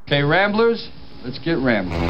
Okay, Ramblers, let's get rambling.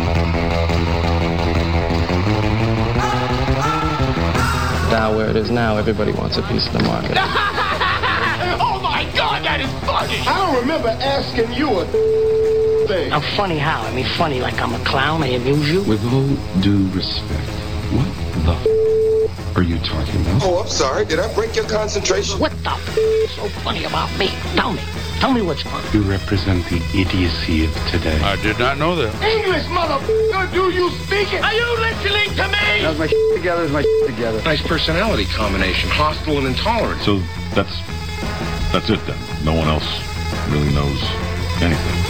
Down where it is now, everybody wants a piece of the market. Oh my God, that is funny! I don't remember asking you a thing. I'm funny how? I mean funny like I'm a clown, I amuse you? With all due respect, what the are you talking about? Oh, I'm sorry. Did I break your concentration? What the is so funny about me? Tell me. Tell me what's funny. You represent the idiocy of today. I did not know that. English, motherfucker, do you speak it? Are you listening to me? How's my together? Is my together? Nice personality combination, hostile and intolerant. So that's it then. No one else really knows anything.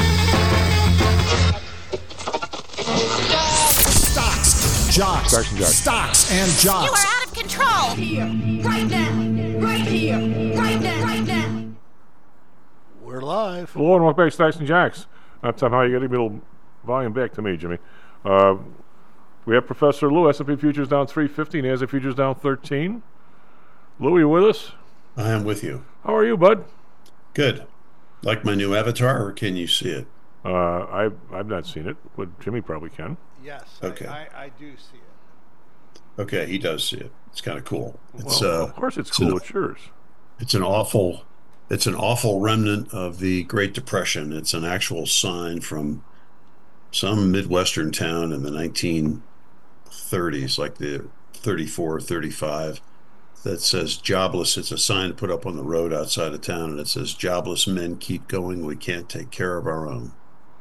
Jocks. Stocks and jocks. Stocks and jocks. You are out of control. Here, right now, right here, right now, right now. We're live. Hello and welcome back to Stocks and Jocks. Somehow you got to give a little volume back to me, Jimmy. We have Professor Lou. S&P futures down 350, NASDAQ futures down 13. Lou, are you with us? I am with you. How are you, bud? Good. Like my new avatar, or can you see it? I've not seen it, but Jimmy probably can. Yes. Okay. I do see it. Okay, he does see it. It's kind of cool. It's of course it's cool. It's yours. It's an awful remnant of the Great Depression. It's an actual sign from some Midwestern town in the 1930s, like the 34, 35, that says jobless. It's a sign put up on the road outside of town, and it says, "Jobless men keep going. We can't take care of our own."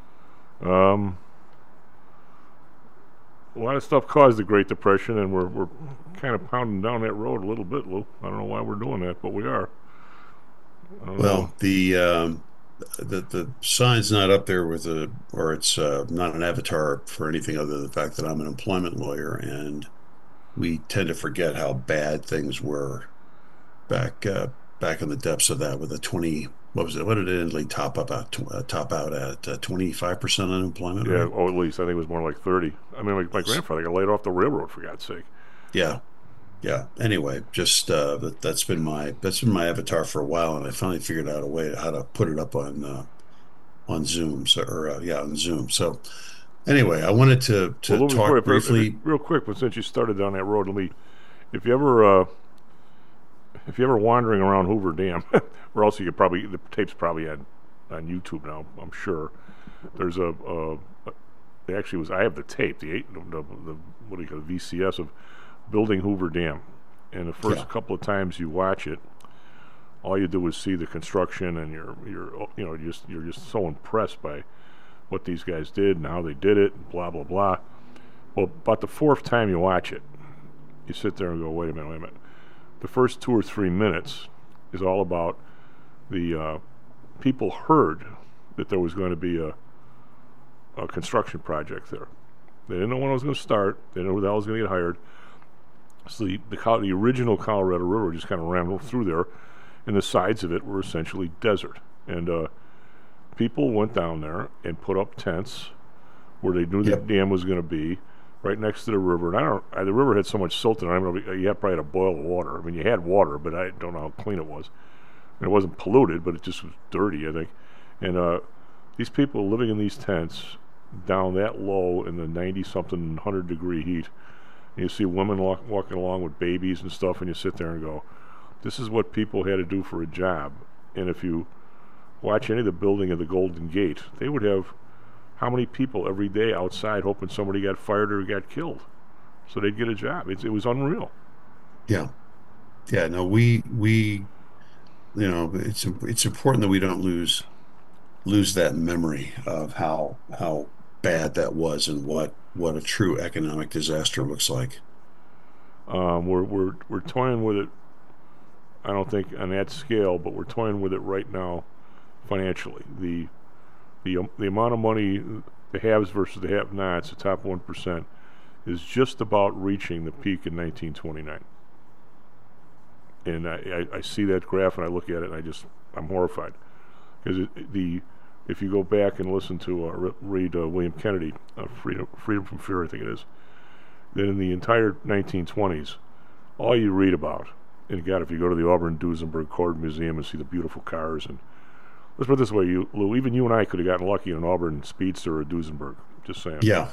A lot of stuff caused the Great Depression, and we're kind of pounding down that road a little bit, Lou. I don't know why we're doing that, but we are. Well, the sign's not up there with it's not an avatar for anything other than the fact that I'm an employment lawyer, and we tend to forget how bad things were back in the depths of that with a 20. What was it? What did it endly top out at 25% unemployment? Yeah, right? at least I think it was more like 30. I mean, like my grandfather got laid off the railroad, for God's sake. Yeah. Anyway, just that's been my avatar for a while, and I finally figured out a way how to put it up on Zoom. On Zoom. So anyway, I wanted to talk briefly, real quick. But since you started down that road, if you ever wandering around Hoover Dam, or else you could the tape's probably on YouTube now, I'm sure. There's I have the tape, the what do you call it, VCS of building Hoover Dam, and the first couple of times you watch it, all you do is see the construction, and you're just so impressed by what these guys did and how they did it, and blah blah blah. Well, about the fourth time you watch it, you sit there and go, wait a minute. The first 2 or 3 minutes is all about the people heard that there was going to be a construction project there. They didn't know when it was going to start. They didn't know who the hell was going to get hired. So the original Colorado River just kind of ran through there, and the sides of it were essentially desert. And people went down there and put up tents where they knew the dam was going to be, right next to the river. And the river had so much silt in it. I don't know, you probably had a boil of water. I mean, you had water, but I don't know how clean it was. And it wasn't polluted, but it just was dirty, I think. And these people living in these tents down that low in the 90-something, 100-degree heat, and you see women walking along with babies and stuff, and you sit there and go, this is what people had to do for a job. And if you watch any of the building of the Golden Gate, they would have how many people every day outside hoping somebody got fired or got killed so they'd get a job. It was unreal. Yeah. No, we it's important that we don't lose that memory of how bad that was and what a true economic disaster looks like. We're toying with it. I don't think on that scale, but we're toying with it right now financially. The amount of money, the haves versus the have-nots, the top 1%, is just about reaching the peak in 1929. And I see that graph and I look at it and I'm horrified. Because if you go back and listen to read William Kennedy, Freedom from Fear, I think it is, then in the entire 1920s, all you read about, and God, if you go to the Auburn Duesenberg Cord Museum and see the beautiful cars and let's put it this way, Lou. Even you and I could have gotten lucky in an Auburn Speedster or a Duesenberg. Just saying. Yeah.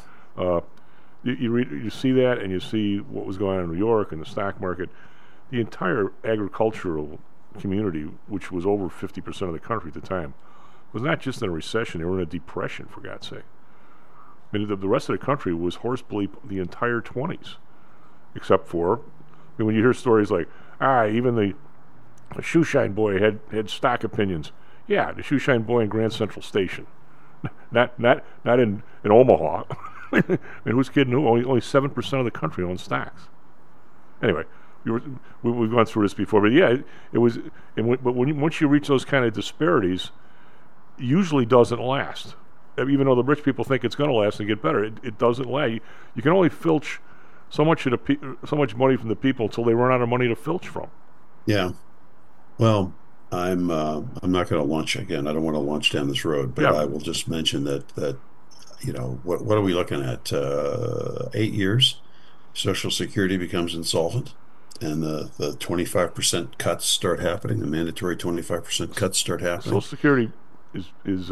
You see that, and you see what was going on in New York and the stock market. The entire agricultural community, which was over 50% of the country at the time, was not just in a recession; they were in a depression, for God's sake. I mean, the rest of the country was horse bleep the entire 20s, except for, when you hear stories like, even the shoeshine boy had stock opinions. Yeah, the shoeshine boy in Grand Central Station, not in Omaha. I mean, who's kidding? Who? Only 7% of the country owns stocks. Anyway, we've gone through this before, but yeah, it was. But once you reach those kind of disparities, usually doesn't last. Even though the rich people think it's going to last and get better, it doesn't last. You can only filch so much money from the people until they run out of money to filch from. Yeah. Well, I'm not going to launch again. I don't want to launch down this road, but I will just mention that what are we looking at? 8 years, Social Security becomes insolvent, and the 25% cuts start happening. The mandatory 25% cuts start happening. Social Security is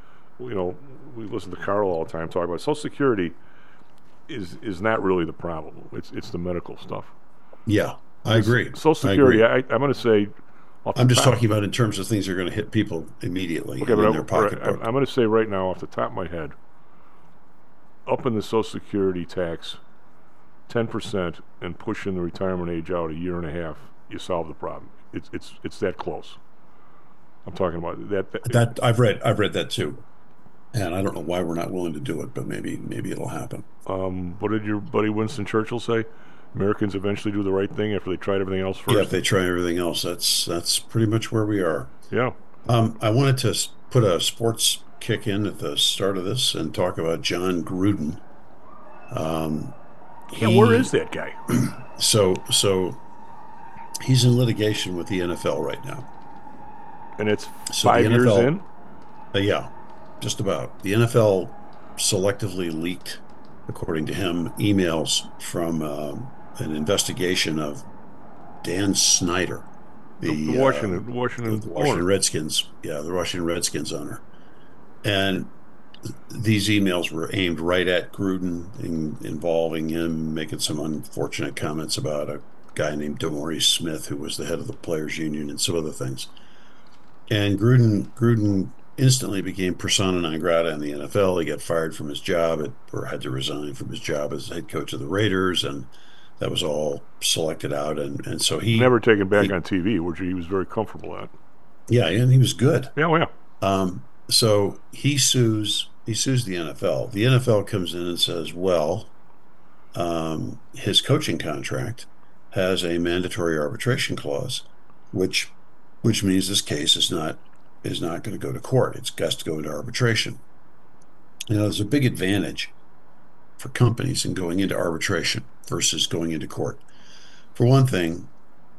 we listen to Carl all the time talk about Social Security is not really the problem. It's the medical stuff. Yeah, I agree. Social Security, I'm going to say. I'm just talking about in terms of things that are going to hit people immediately in their pocketbook. I'm going to say right now, off the top of my head, up in the Social Security tax 10% and pushing the retirement age out a year and a half, you solve the problem. It's that close. I'm talking about that. I've read that too, and I don't know why we're not willing to do it, but maybe it'll happen. What did your buddy Winston Churchill say? Americans eventually do the right thing after they tried everything else first. Yeah, if they try everything else, that's pretty much where we are. Yeah. I wanted to put a sports kick in at the start of this and talk about John Gruden. Where is that guy? So he's in litigation with the NFL right now. And it's 5 years in? Yeah, just about. The NFL selectively leaked, according to him, emails from an investigation of Dan Snyder, the Washington Redskins. Yeah, the Washington Redskins owner. And these emails were aimed right at Gruden, involving him making some unfortunate comments about a guy named DeMaurice Smith, who was the head of the Players Union, and some other things. And Gruden instantly became persona non grata in the NFL. He got fired from his job, or had to resign from his job as head coach of the Raiders, and that was all selected out. And so he never taken back on TV, which he was very comfortable at. Yeah, and he was good. Yeah. So he sues the NFL. The NFL comes in and says, well, his coaching contract has a mandatory arbitration clause, which means this case is not going to go to court. It's got to go into arbitration. There's a big advantage for companies in going into arbitration versus going into court. For one thing,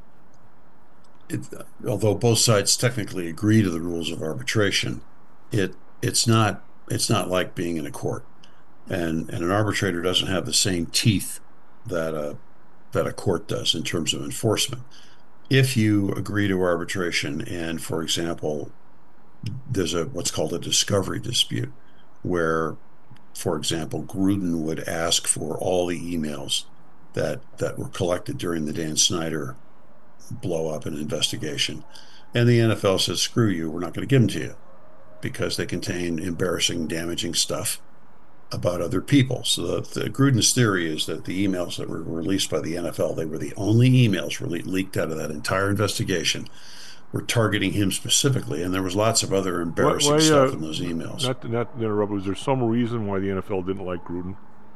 although both sides technically agree to the rules of arbitration, it's not like being in a court, and an arbitrator doesn't have the same teeth that a court does in terms of enforcement. If you agree to arbitration, and for example, there's what's called a discovery dispute, where, for example, Gruden would ask for all the emails that were collected during the Dan Snyder blow up and investigation, and the NFL says, screw you, we're not going to give them to you because they contain embarrassing, damaging stuff about other people. So the Gruden's theory is that the emails that were released by the NFL, they were the only emails leaked out of that entire investigation, were targeting him specifically, and there was lots of other embarrassing stuff in those emails. Not to interrupt, was there some reason why the NFL didn't like Gruden?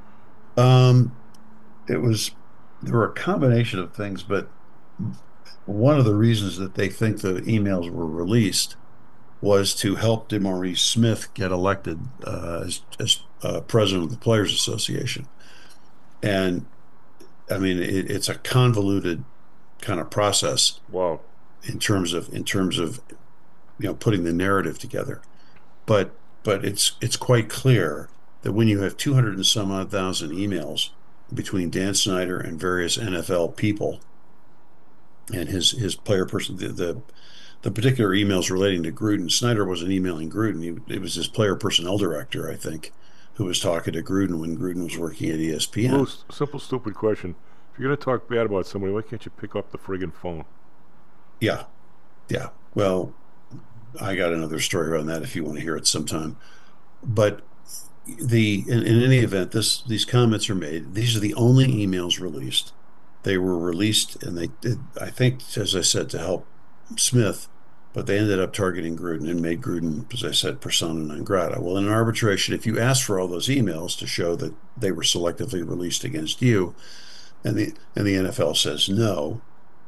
There were a combination of things, but one of the reasons that they think the emails were released was to help DeMaurice Smith get elected as president of the Players Association. And I mean, it's a convoluted kind of process. Wow. In terms of putting the narrative together, but it's quite clear that when you have 200 and some odd thousand emails between Dan Snyder and various NFL people and his player person, the the particular emails relating to Gruden, Snyder wasn't emailing Gruden. It was his player personnel director, I think, who was talking to Gruden when Gruden was working at ESPN. Well, simple, stupid question. If you're going to talk bad about somebody, why can't you pick up the friggin' phone? Yeah. Well, I got another story on that if you want to hear it sometime. But in any event, these comments are made. These are the only emails released. They were released, and they did, I think, as I said, to help Smith, but they ended up targeting Gruden and made Gruden, as I said, persona non grata. Well, in an arbitration, if you ask for all those emails to show that they were selectively released against you, and the NFL says no,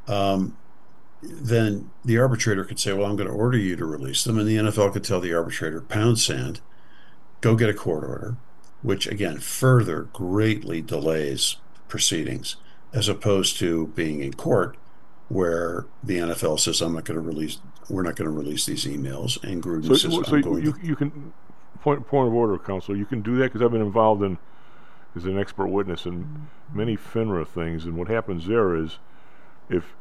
then the arbitrator could say, well, I'm going to order you to release them, and the NFL could tell the arbitrator, pound sand, go get a court order, which, again, further greatly delays proceedings, as opposed to being in court where the NFL says, we're not going to release these emails, and Gruden says, you can, point of order, Counselor, you can do that because I've been involved in, as an expert witness in many FINRA things, and what happens there is if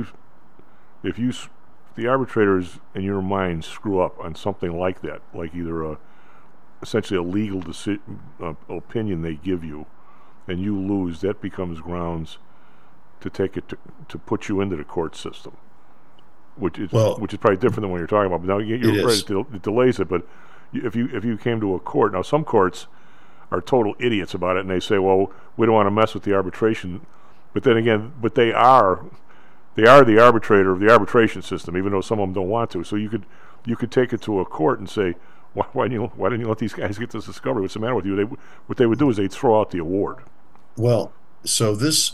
the arbitrators in your mind screw up on something like that, like either essentially a legal opinion they give you, and you lose, that becomes grounds to take it to put you into the court system, which is probably different than what you're talking about. But now you're right, it delays it. But if you came to a court, now some courts are total idiots about it, and they say, well, we don't want to mess with the arbitration. But then again, they are the arbitrator of the arbitration system, even though some of them don't want to. So you could take it to a court and say, why didn't you let these guys get this discovery? What's the matter with you? What they would do is they'd throw out the award. Well, so this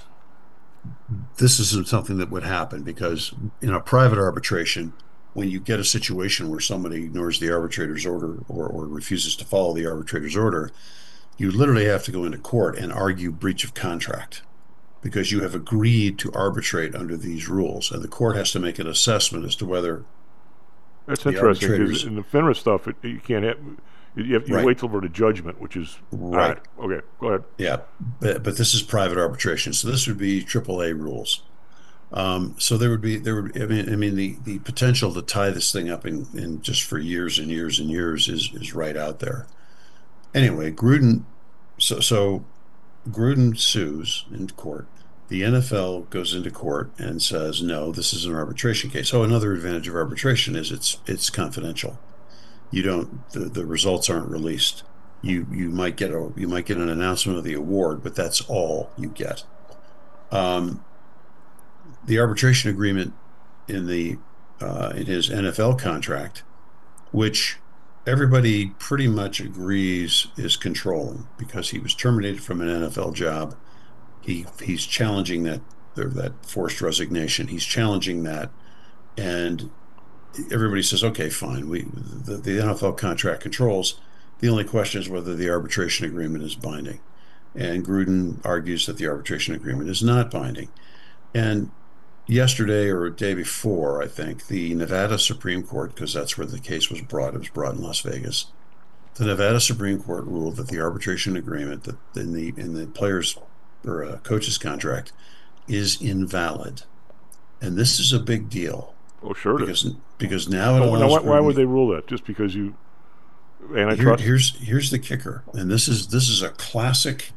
isn't something that would happen, because in a private arbitration, when you get a situation where somebody ignores the arbitrator's order or refuses to follow the arbitrator's order, you literally have to go into court and argue breach of contract, because you have agreed to arbitrate under these rules, and the court has to make an assessment as to whether. That's interesting, because in the FINRA stuff, you can't have. You wait till for the judgment, which is right. Okay, go ahead. Yeah, but this is private arbitration, so this would be AAA rules. So there would be. I mean, the potential to tie this thing up in just for years and years and years is right out there. Anyway, Gruden. So Gruden sues in court. The NFL goes into court and says, no, this is an arbitration case. Oh, another advantage of arbitration is it's confidential. You don't, the results aren't released. You might get an announcement of the award, but that's all you get. The arbitration agreement in his NFL contract, which everybody pretty much agrees is controlling, because he was terminated from an NFL job. He's challenging that forced resignation. He's challenging that, and everybody says, okay, fine. The NFL contract controls. The only question is whether the arbitration agreement is binding. And Gruden argues that the arbitration agreement is not binding. And yesterday or a day before, I think, the Nevada Supreme Court, because that's where the case was brought, it was brought in Las Vegas. The Nevada Supreme Court ruled that the arbitration agreement that in the players or coach's contract is invalid. And this is a big deal. Oh, sure it is. Because now it allows. Why would they rule that? Just because you antitrust? Here's the kicker, and this is a classic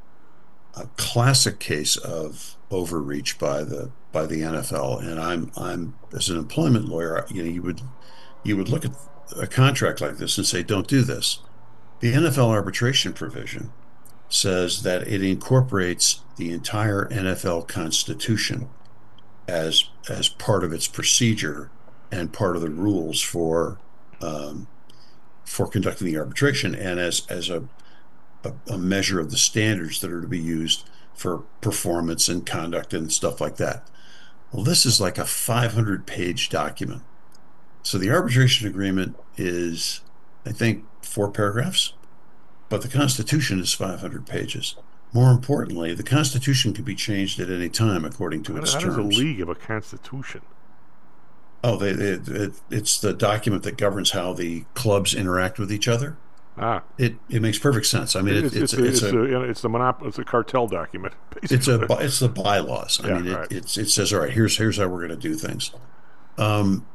case of overreach by the NFL. And I'm as an employment lawyer, you would look at a contract like this and say, don't do this. The NFL arbitration provision says that it incorporates the entire NFL Constitution as part of its procedure and part of the rules for conducting the arbitration, and as a measure of the standards that are to be used for performance and conduct and stuff like that. Well, this is like a 500-page document. So the arbitration agreement is, I think, 4 paragraphs, but the Constitution is 500 pages. More importantly, the Constitution can be changed at any time according to its terms. How does a league have a Constitution? Oh, it's the document that governs how the clubs interact with each other. It makes perfect sense. I mean, it's a cartel document. Basically. It's the bylaws. I mean, it says, all right, here's how we're going to do things.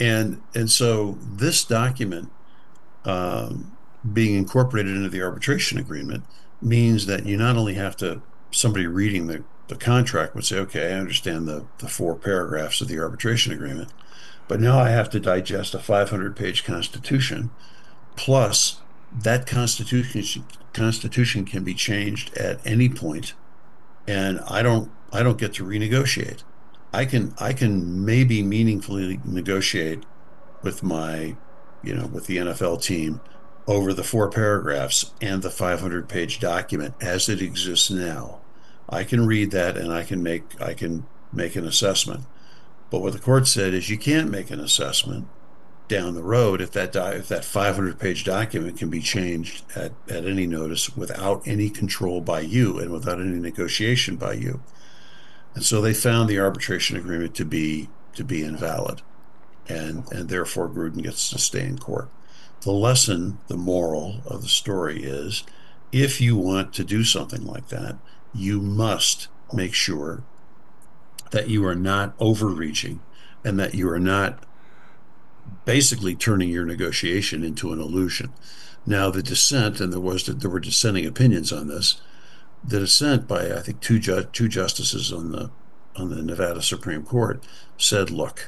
And so this document being incorporated into the arbitration agreement means that you not only have to, somebody reading the contract would say, okay, I understand the 4 paragraphs of the arbitration agreement, but now I have to digest a 500-page constitution, plus that constitution can be changed at any point, and I don't get to renegotiate. I can maybe meaningfully negotiate with my, with the NFL team over the 4 paragraphs and the 500-page document as it exists now. I can read that and I can make an assessment. But what the court said is you can't make an assessment down the road if that 500-page document can be changed at any notice without any control by you and without any negotiation by you. And so they found the arbitration agreement to be invalid, and therefore Gruden gets to stay in court. The lesson, the moral of the story is, if you want to do something like that, you must make sure that you are not overreaching and that you are not basically turning your negotiation into an illusion. Now, the dissent, and there were dissenting opinions on this, the dissent by, I think, two justices on the Nevada Supreme Court said, look,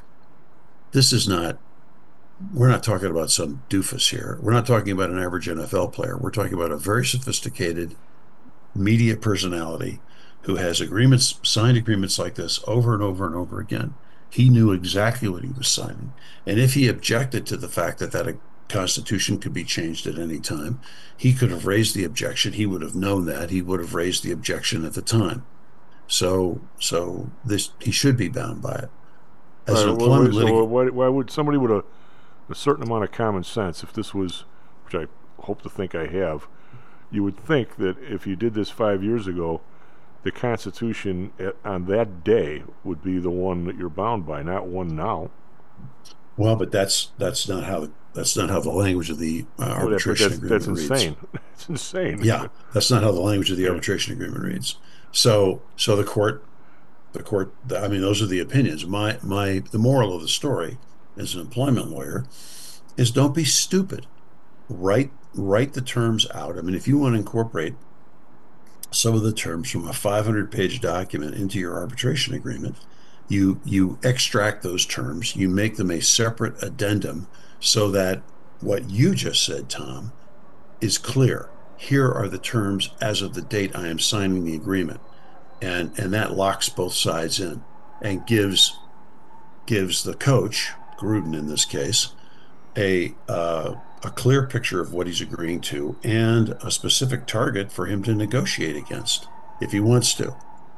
we're not talking about some doofus here. We're not talking about an average NFL player. We're talking about a very sophisticated media personality who has signed agreements like this over and over and over again. He knew exactly what he was signing. And if he objected to the fact that a constitution could be changed at any time, he could have raised the objection. He would have known that. He would have raised the objection at the time. So he should be bound by it. As an employment litigant, why would somebody with a certain amount of common sense, if this was, which I hope to think I have, you would think that if you did this 5 years ago, the Constitution on that day would be the one that you're bound by, not one now. Well, but that's not how the language of the arbitration agreement reads. That's insane. It's insane. Yeah, that's not how the language of the arbitration agreement reads. So the court. I mean, those are the opinions. The moral of the story, as an employment lawyer, is don't be stupid. Write the terms out. I mean, if you want to incorporate some of the terms from a 500-page document into your arbitration agreement, you extract those terms, you make them a separate addendum so that what you just said, Tom, is clear. Here are the terms as of the date I am signing the agreement. And that locks both sides in and gives the coach, Gruden in this case, a clear picture of what he's agreeing to and a specific target for him to negotiate against if he wants to.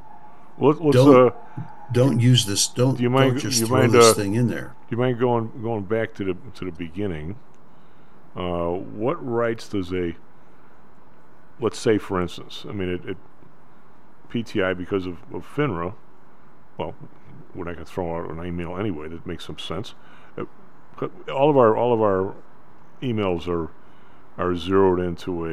Don't use this. Don't just throw this thing in there. Do you mind going back to the beginning? What rights does let's say, for instance, I mean, PTI, because of FINRA, well, we're not going to throw out an email anyway. That makes some sense. All of our emails are zeroed into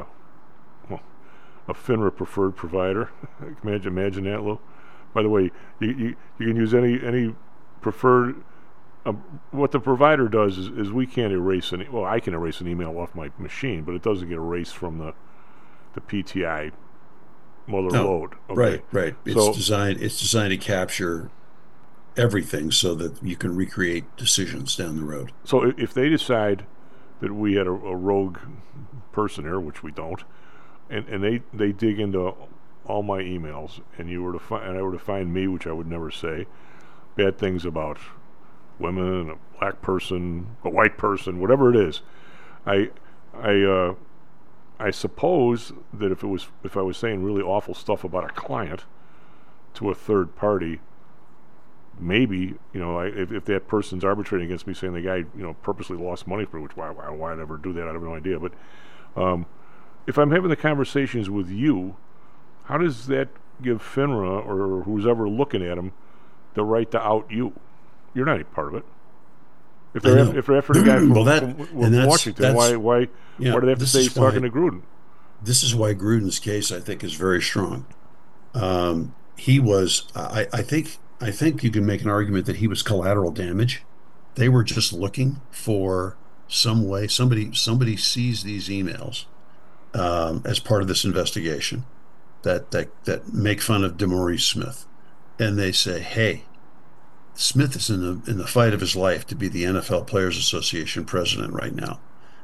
a FINRA preferred provider. Imagine that, Lou. By the way, you can use any preferred. What the provider does is we can't erase any. Well, I can erase an email off my machine, but it doesn't get erased from the PTI mother load. Okay? Right. It's designed to capture everything so that you can recreate decisions down the road. So if they decide that we had a rogue person here, which we don't, and they dig into all my emails, and I were to find me, which I would never say, bad things about women, a black person, a white person, whatever it is, I suppose that if I was saying really awful stuff about a client to a third party, maybe, if that person's arbitrating against me, saying the guy, purposely lost money for me, which why I'd ever do that, I have no idea. But if I'm having the conversations with you, how does that give FINRA or who's ever looking at them the right to out you? You're not a part of it. If they're after the guy from Washington, why do they have to say he's talking to Gruden? This is why Gruden's case, I think, is very strong. He was, I think you can make an argument that he was collateral damage They were just looking for some way. Somebody sees these emails as part of this investigation that make fun of DeMaurice Smith, and they say, "Hey, Smith is in the fight of his life to be the NFL Players Association president right now."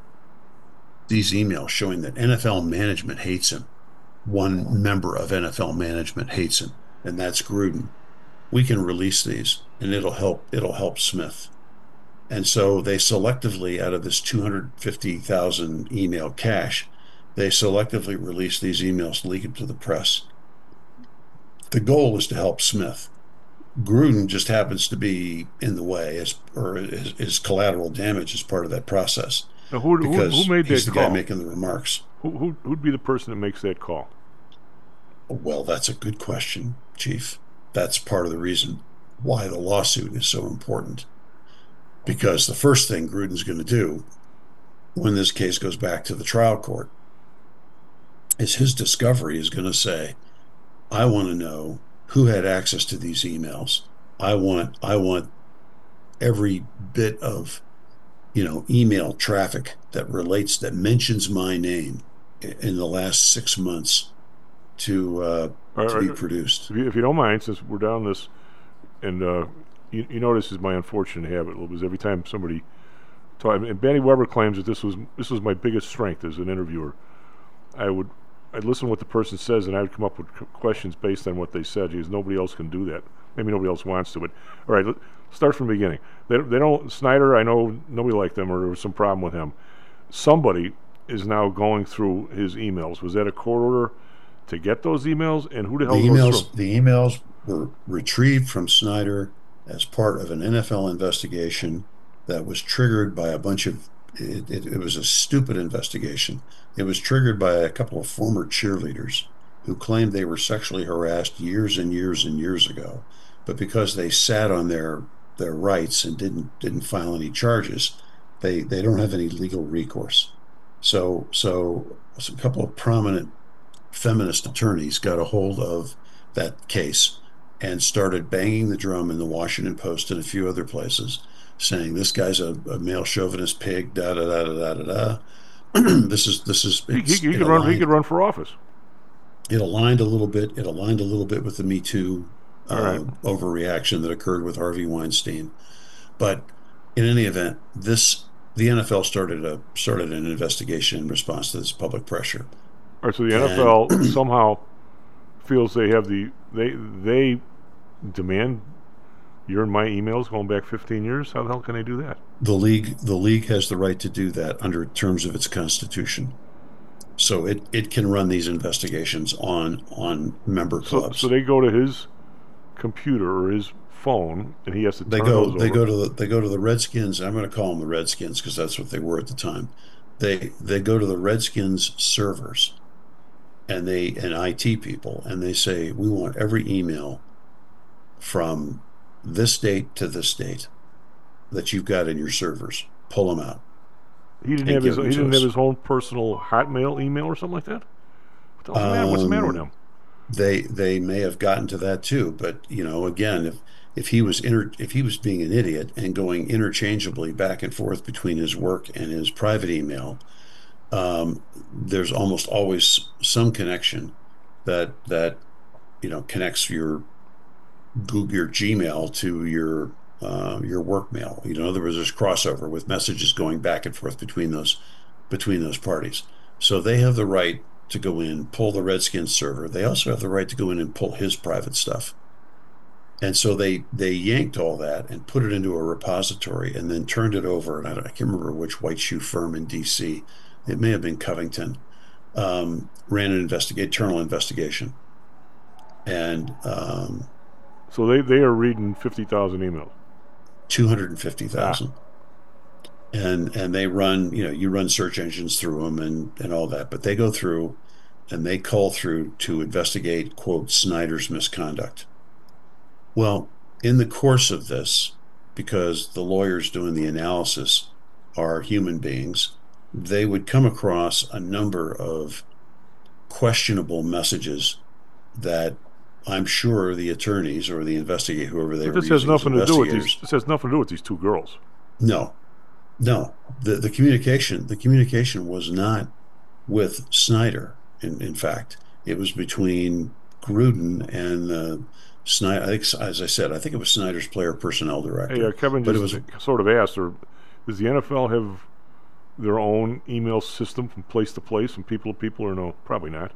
These emails showing that NFL management hates him. One member of NFL management hates him, and that's Gruden. We can release these, and it'll help Smith. And so they selectively, out of this 250,000 email cache, they selectively release these emails, leak them to the press. The goal is to help Smith. Gruden just happens to be in the way, as collateral damage as part of that process. Now, who made he's that the call? guy making the remarks. Who'd be the person that makes that call? Well, that's a good question, Chief. That's part of the reason why the lawsuit is so important. Because the first thing Gruden's going to do when this case goes back to the trial court is his discovery is going to say, I want to know who had access to these emails. I want every bit of email traffic that mentions my name in the last 6 months to be produced. If you don't mind, since we're down this, and you know this is my unfortunate habit, was every time somebody and Benny Weber claims that this was my biggest strength as an interviewer. I'd listen to what the person says, and I would come up with questions based on what they said. Because nobody else can do that. Maybe nobody else wants to. But all right, let's start from the beginning. They don't. Snyder, I know nobody liked him, or there was some problem with him. Somebody is now going through his emails. Was that a court order to get those emails? And who the hell goes through? The emails were retrieved from Snyder as part of an NFL investigation that was triggered by a bunch of. It was a stupid investigation. It was triggered by a couple of former cheerleaders who claimed they were sexually harassed years and years and years ago, but because they sat on their rights and didn't file any charges, they don't have any legal recourse. So a couple of prominent feminist attorneys got a hold of that case and started banging the drum in the Washington Post and a few other places, saying this guy's a male chauvinist pig. Da da da da da da. This is. He could run for office. It aligned a little bit. It aligned a little bit with the Me Too overreaction that occurred with Harvey Weinstein. But in any event, the NFL started an investigation in response to this public pressure. All right, so the NFL somehow feels they have they demand you're in my emails going back 15 years. How the hell can they do that? The league has the right to do that under terms of its constitution. So it can run these investigations on member clubs. So they go to his computer or his phone, and he has to turn those over. They go to the Redskins. I'm going to call them the Redskins because that's what they were at the time. They go to the Redskins servers, and IT people, and they say, we want every email from this date to this date that you've got in your servers. Pull them out. He didn't have his own personal Hotmail email or something like that? What's the matter with him? They may have gotten to that too, but again, if he was being an idiot and going interchangeably back and forth between his work and his private email, there's almost always some connection that connects your Gmail to your work mail. In other words, there's crossover with messages going back and forth between those parties. So they have the right to go in, pull the Redskins server. They also have the right to go in and pull his private stuff. And so they yanked all that and put it into a repository and then turned it over. And I can't remember which white shoe firm in D.C. It may have been Covington. Ran an internal investigation. And so they are reading 50,000 emails. 250,000. And they run, you run search engines through them and all that, but they go through and they call through to investigate, quote, Snyder's misconduct. Well, in the course of this, because the lawyers doing the analysis are human beings, they would come across a number of questionable messages that I'm sure the attorneys or the investigator, whoever they were using as investigators. This has nothing to do with these two girls. No. The communication was not with Snyder. In fact, it was between Gruden and Snyder. I think, as I said, I think it was Snyder's player personnel director. Hey, Kevin just sort of asked, does the NFL have their own email system from place to place, from people to people, or no? Probably not.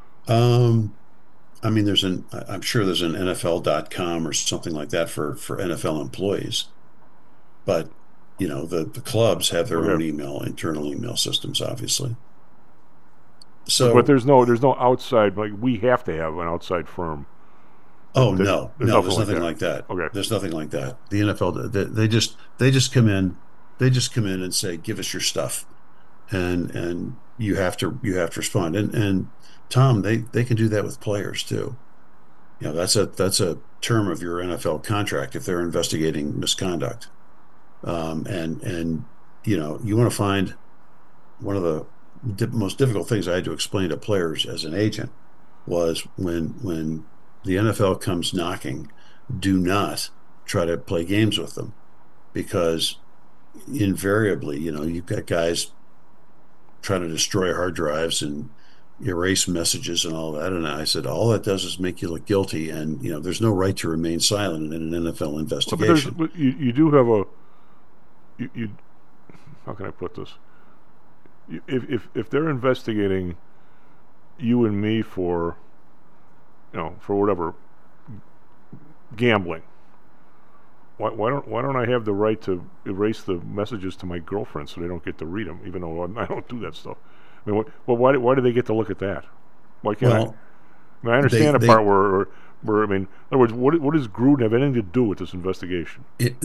I mean, I'm sure there's an NFL.com or something like that for NFL employees, but the clubs have their own internal email systems, obviously. So, but there's no outside, like we have to have an outside firm. Oh, there's nothing like that. Okay, there's nothing like that. The NFL, they just come in and say, give us your stuff, and you have to respond. And Tom, they can do that with players too. That's a term of your NFL contract if they're investigating misconduct. And you want to find one of the most difficult things I had to explain to players as an agent was when the NFL comes knocking, do not try to play games with them, because invariably, you've got guys trying to destroy hard drives and erase messages and all that. And I said, all that does is make you look guilty, and there's no right to remain silent in an NFL investigation. But you do have you how can I put this? If they're investigating you and me for whatever, gambling, why don't I have the right to erase the messages to my girlfriend so they don't get to read them, even though I don't do that stuff? I mean, why do they get to look at that? Why can't I? I mean, I understand the part where I mean, in other words, what does Gruden have anything to do with this investigation?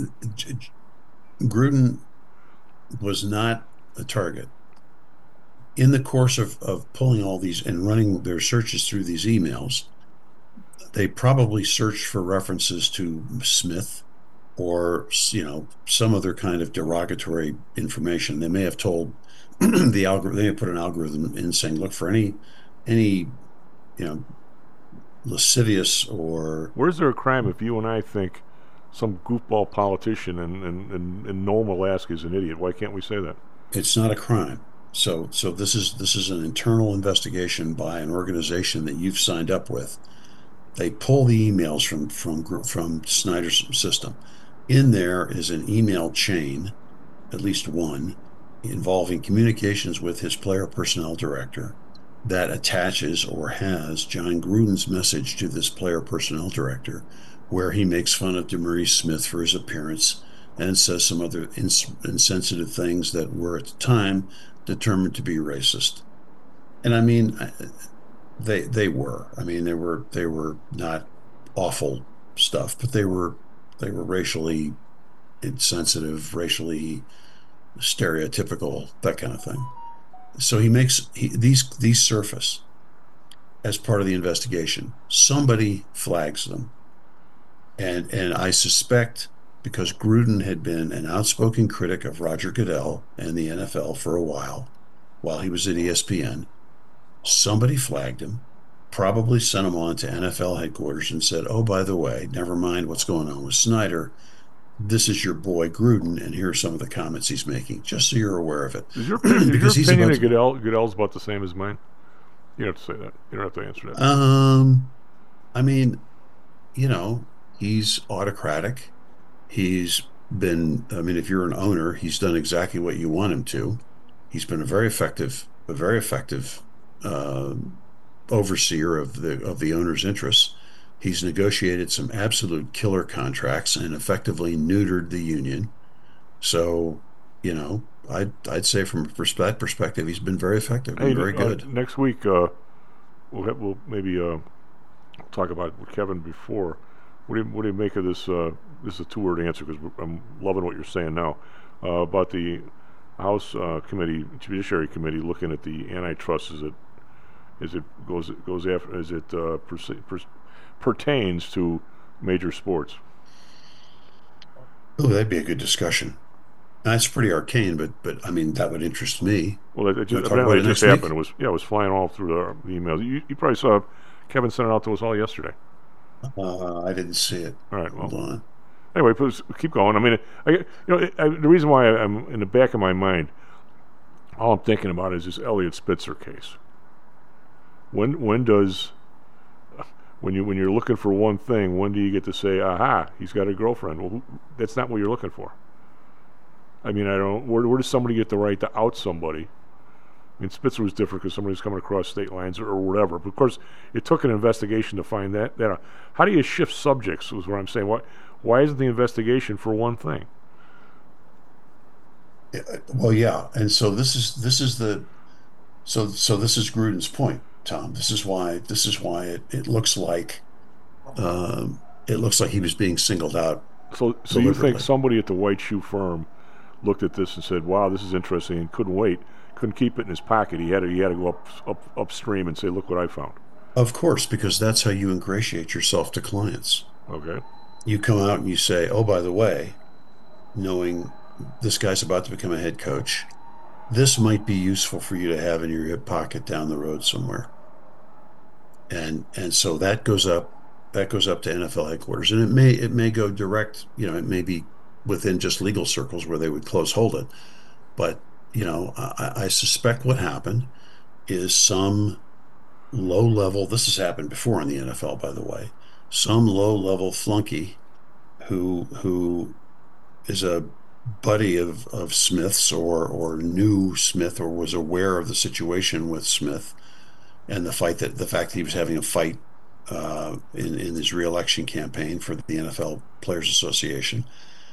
Gruden was not a target. In the course of pulling all these and running their searches through these emails, they probably searched for references to Smith or some other kind of derogatory information. They may have told the algorithm. They may have put an algorithm in saying, look for any lascivious or. Where's there a crime if you and I think some goofball politician in Nome, Alaska is an idiot? Why can't we say that? It's not a crime. So this is an internal investigation by an organization that you've signed up with. They pull the emails from Snyder's system. In there is an email chain, at least one, involving communications with his player personnel director that attaches or has John Gruden's message to this player personnel director, where he makes fun of DeMaurice Smith for his appearance and says some other insensitive things that were at the time determined to be racist. And I mean, they were. I mean, they were not awful stuff, but they were racially insensitive, racially stereotypical, that kind of thing. So these surface as part of the investigation. Somebody flags them, and I suspect, because Gruden had been an outspoken critic of Roger Goodell and the NFL for a while he was at ESPN, somebody flagged him, probably sent him on to NFL headquarters and said, oh, by the way, never mind what's going on with Snyder. This is your boy Gruden, and here are some of the comments he's making, just so you're aware of it. Is your opinion that Goodell's about the same as mine? You don't have to say that. You don't have to answer that. I mean, he's autocratic. He's been, if you're an owner, he's done exactly what you want him to. He's been a very effective overseer of the owner's interests. He's negotiated some absolute killer contracts and effectively neutered the union. So, I'd say from that perspective, he's been very effective and very good. Next week, we'll maybe talk about with Kevin before. What do you make of this? This is a two-word answer because I'm loving what you're saying now about the House Judiciary Committee looking at the antitrust as it goes after, as it pertains to major sports. Oh, that'd be a good discussion. That's pretty arcane, but I mean that would interest me. Well, it just happened. It was flying all through the emails. You probably saw Kevin sent it out to us all yesterday. I didn't see it. All right. Well, hold on. Anyway, please keep going. I mean, the reason why I'm in the back of my mind, all I'm thinking about is this Elliot Spitzer case. When you're looking for one thing, when do you get to say, aha, he's got a girlfriend? Well, that's not what you're looking for. I mean, where does somebody get the right to out somebody? I mean, Spitzer was different because somebody was coming across state lines or whatever. But of course, it took an investigation to find that out. How do you shift subjects is what I'm saying. Why isn't the investigation for one thing? Well, yeah. And so this is Gruden's point, Tom. This is why it looks like he was being singled out. So you think somebody at the White Shoe firm looked at this and said, "Wow, this is interesting," and couldn't keep it in his pocket. He had to go upstream and say, "Look what I found." Of course, because that's how you ingratiate yourself to clients. Okay. You come out and you say, "Oh, by the way, knowing this guy's about to become a head coach, this might be useful for you to have in your hip pocket down the road somewhere." And so that goes up to NFL headquarters, and it may go direct. It may be within just legal circles where they would hold it, but I suspect what happened is some low-level. This has happened before in the NFL, by the way. Some low-level flunky who is a buddy of Smith's or knew Smith or was aware of the situation with Smith and the fact that he was having a fight in his re-election campaign for the NFL Players Association,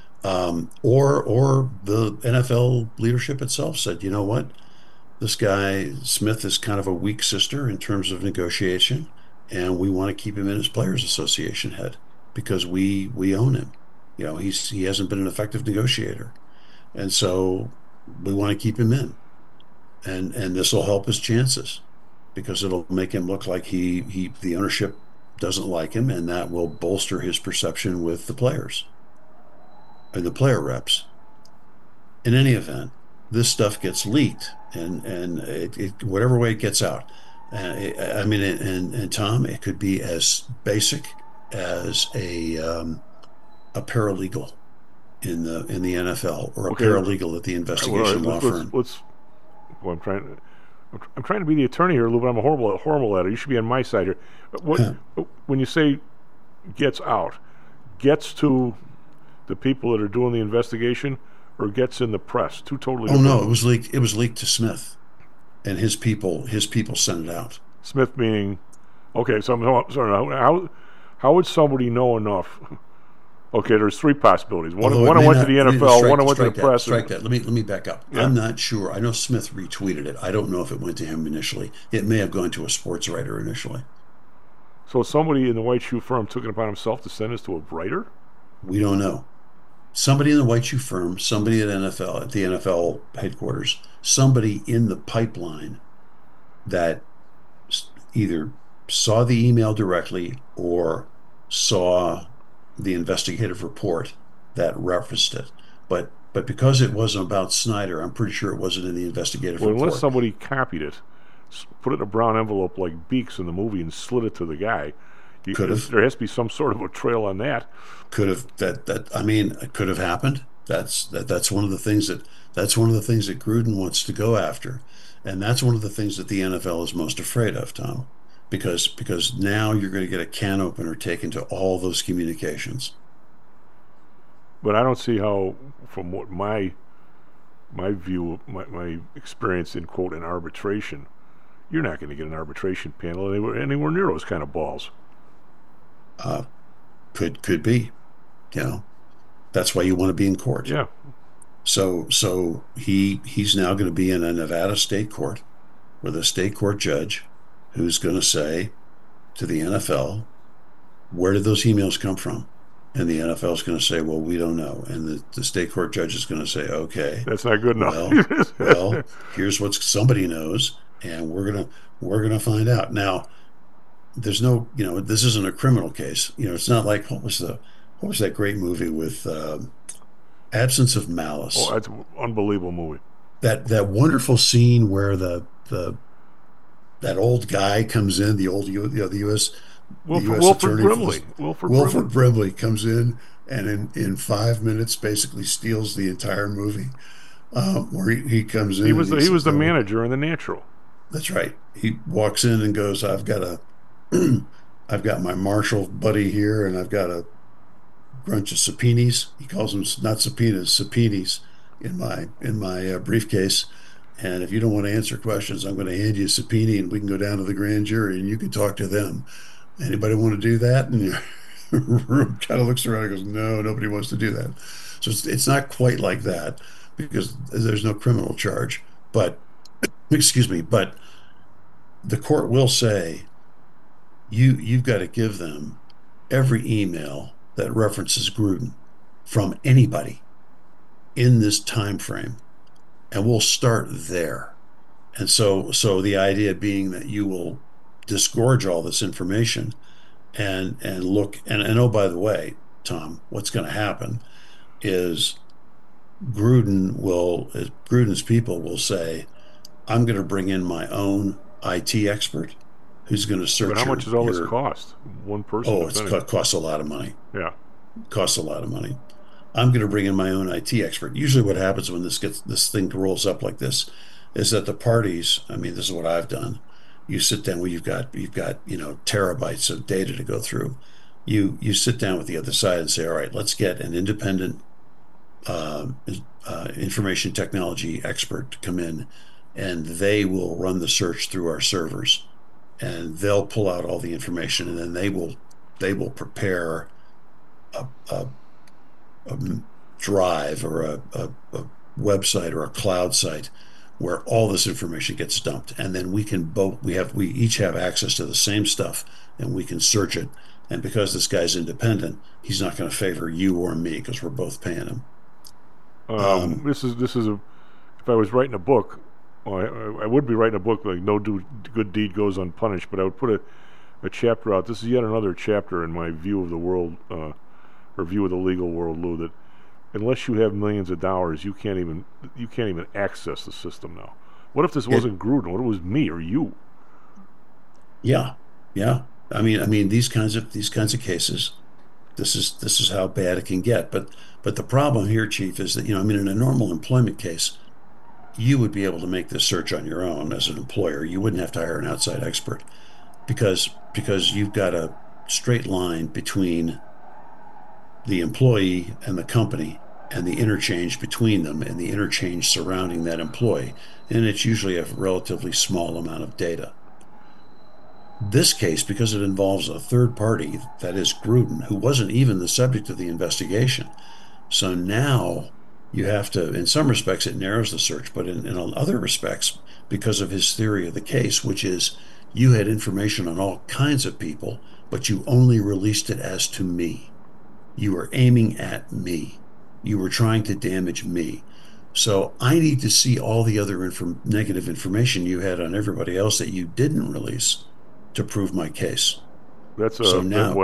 or the NFL leadership itself said, "You know what, this guy Smith is kind of a weak sister in terms of negotiation, and we want to keep him in as Players Association head because we own him. He hasn't been an effective negotiator, and so we want to keep him in, and this will help his chances because it'll make him look like the ownership doesn't like him, and that will bolster his perception with the players and the player reps." In any event, this stuff gets leaked, and it whatever way it gets out. And Tom, it could be as basic as a paralegal in the NFL or a paralegal at the investigation law firm. I'm trying to be the attorney here, Lou, but I'm horrible at it. You should be on my side here. When you say gets out, gets to the people that are doing the investigation, or gets in the press? Two totally different. No, it was leaked. It was leaked to Smith, and his people sent it out. Smith meaning, okay. So I'm sorry. How would somebody know enough? Okay, there's three possibilities. One went to the NFL, one went to the press. Strike that. Let me back up. Yeah. I'm not sure. I know Smith retweeted it. I don't know if it went to him initially. It may have gone to a sports writer initially. So somebody in the White Shoe firm took it upon himself to send this to a writer? We don't know. Somebody in the White Shoe firm, somebody at the NFL headquarters, somebody in the pipeline that either saw the email directly or saw the investigative report that referenced it. But because it wasn't about Snyder, I'm pretty sure it wasn't in the investigative report. Unless somebody copied it, put it in a brown envelope like Beaks in the movie and slid it to the guy. There has to be some sort of a trail on that. Could have it could have happened. That's one of the things that Gruden wants to go after, and that's one of the things that the NFL is most afraid of, Tom, because now you're going to get a can opener taken to all those communications. But I don't see how, from what my view, my experience in quote an arbitration, you're not going to get an arbitration panel anywhere near those kind of balls. Could be, that's why you want to be in court. Yeah. So he's now going to be in a Nevada state court with a state court judge who's going to say to the NFL, where did those emails come from? And the NFL is going to say, well, we don't know. And the state court judge is going to say, okay, that's not good enough. Well, here's what somebody knows, and we're gonna find out. Now, there's no, this isn't a criminal case. It's not like what was that great movie with Absence of Malice? Oh, that's an unbelievable movie. That wonderful scene where that old guy comes in, the U.S. Wilford attorney, Brimley. Wilford Brimley comes in and in 5 minutes basically steals the entire movie. Where he comes in. He was the manager in The Natural. That's right. He walks in and goes, I've got my Marshall buddy here, and I've got a bunch of subpoenas. He calls them not subpoenas, subpoenas in my briefcase. And if you don't want to answer questions, I'm going to hand you a subpoena, and we can go down to the grand jury, and you can talk to them. Anybody want to do that? And the room kind of looks around and goes, no, nobody wants to do that. So it's not quite like that, because there's no criminal charge. But, excuse me, but the court will say, you've got to give them every email that references Gruden from anybody in this time frame, and we'll start there. And so the idea being that you will disgorge all this information and look, and oh, by the way, Tom, what's going to happen is Gruden's people will say, I'm going to bring in my own IT expert who's going to search. But how much does all this cost? One person? Oh, it costs a lot of money. Yeah. Costs a lot of money. I'm going to bring in my own IT expert. Usually what happens when this thing rolls up like this is that the parties, I mean, this is what I've done. You sit down where you've got terabytes of data to go through. You sit down with the other side and say, all right, let's get an independent information technology expert to come in, and they will run the search through our servers, and they'll pull out all the information, and then they will prepare a drive or a website or a cloud site where all this information gets dumped, and then we each have access to the same stuff, and we can search it. And because this guy's independent, he's not going to favor you or me because we're both paying him. This is if I was writing a book, well, I would be writing a book like No Good Deed Goes Unpunished, but I would put a chapter out. This is yet another chapter in my view of the world, or view of the legal world, Lou, that unless you have millions of dollars, you can't even access the system now. What if this wasn't Gruden? What if it was me or you? Yeah. I mean these kinds of cases, this is how bad it can get. But the problem here, Chief, is that in a normal employment case, you would be able to make this search on your own as an employer. You wouldn't have to hire an outside expert because you've got a straight line between the employee and the company and the interchange between them and the interchange surrounding that employee. And it's usually a relatively small amount of data. This case, because it involves a third party, that is Gruden, who wasn't even the subject of the investigation. So now you have to, in some respects, it narrows the search, but in other respects, because of his theory of the case, which is you had information on all kinds of people, but you only released it as to me. You were aiming at me. You were trying to damage me. So I need to see all the other negative information you had on everybody else that you didn't release to prove my case. That's a road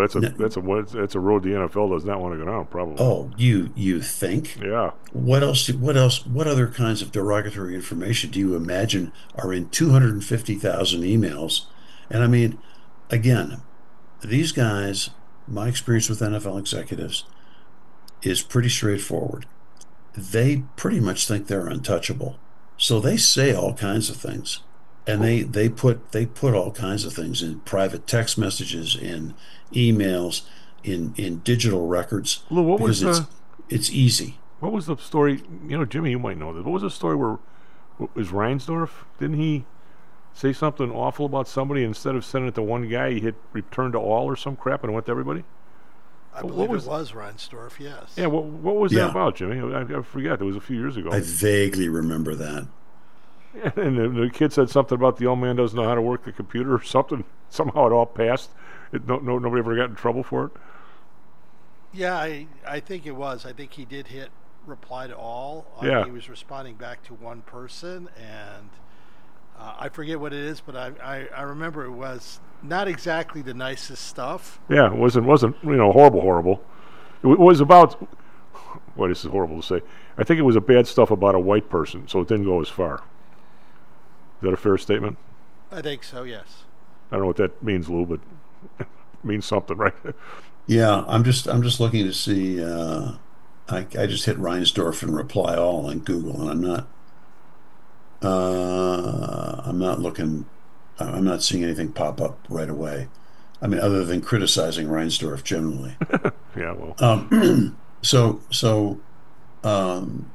the NFL does not want to go down, probably. Oh, you think? Yeah. What other kinds of derogatory information do you imagine are in 250,000 emails? And I mean, again, these guys, my experience with NFL executives is pretty straightforward. They pretty much think they're untouchable. So they say all kinds of things. And they put all kinds of things in private text messages, in emails, in digital records. Lou, what was it's easy. What was the story? Jimmy, you might know this. What was the story where was Reinsdorf? Didn't he say something awful about somebody? Instead of sending it to one guy, he hit return to all or some crap and it went to everybody? I believe it was Reinsdorf, yes. Yeah, what was that about, Jimmy? I forget. It was a few years ago. I vaguely remember that. And the kid said something about the old man doesn't know how to work the computer or something. Somehow it all passed. Nobody ever got in trouble for it. Yeah, I think it was. I think he did hit reply to all. Yeah. He was responding back to one person, and I forget what it is, but I remember it was not exactly the nicest stuff. Yeah, it wasn't horrible. It was about, well, this is horrible to say. I think it was a bad stuff about a white person, so it didn't go as far. Is that a fair statement? I think so, yes. I don't know what that means, Lou, but it means something, right? Yeah, I'm just looking to see. I just hit Reinsdorf and reply all on Google, and I'm not looking. I'm not seeing anything pop up right away. I mean, other than criticizing Reinsdorf generally. Yeah, well. So um,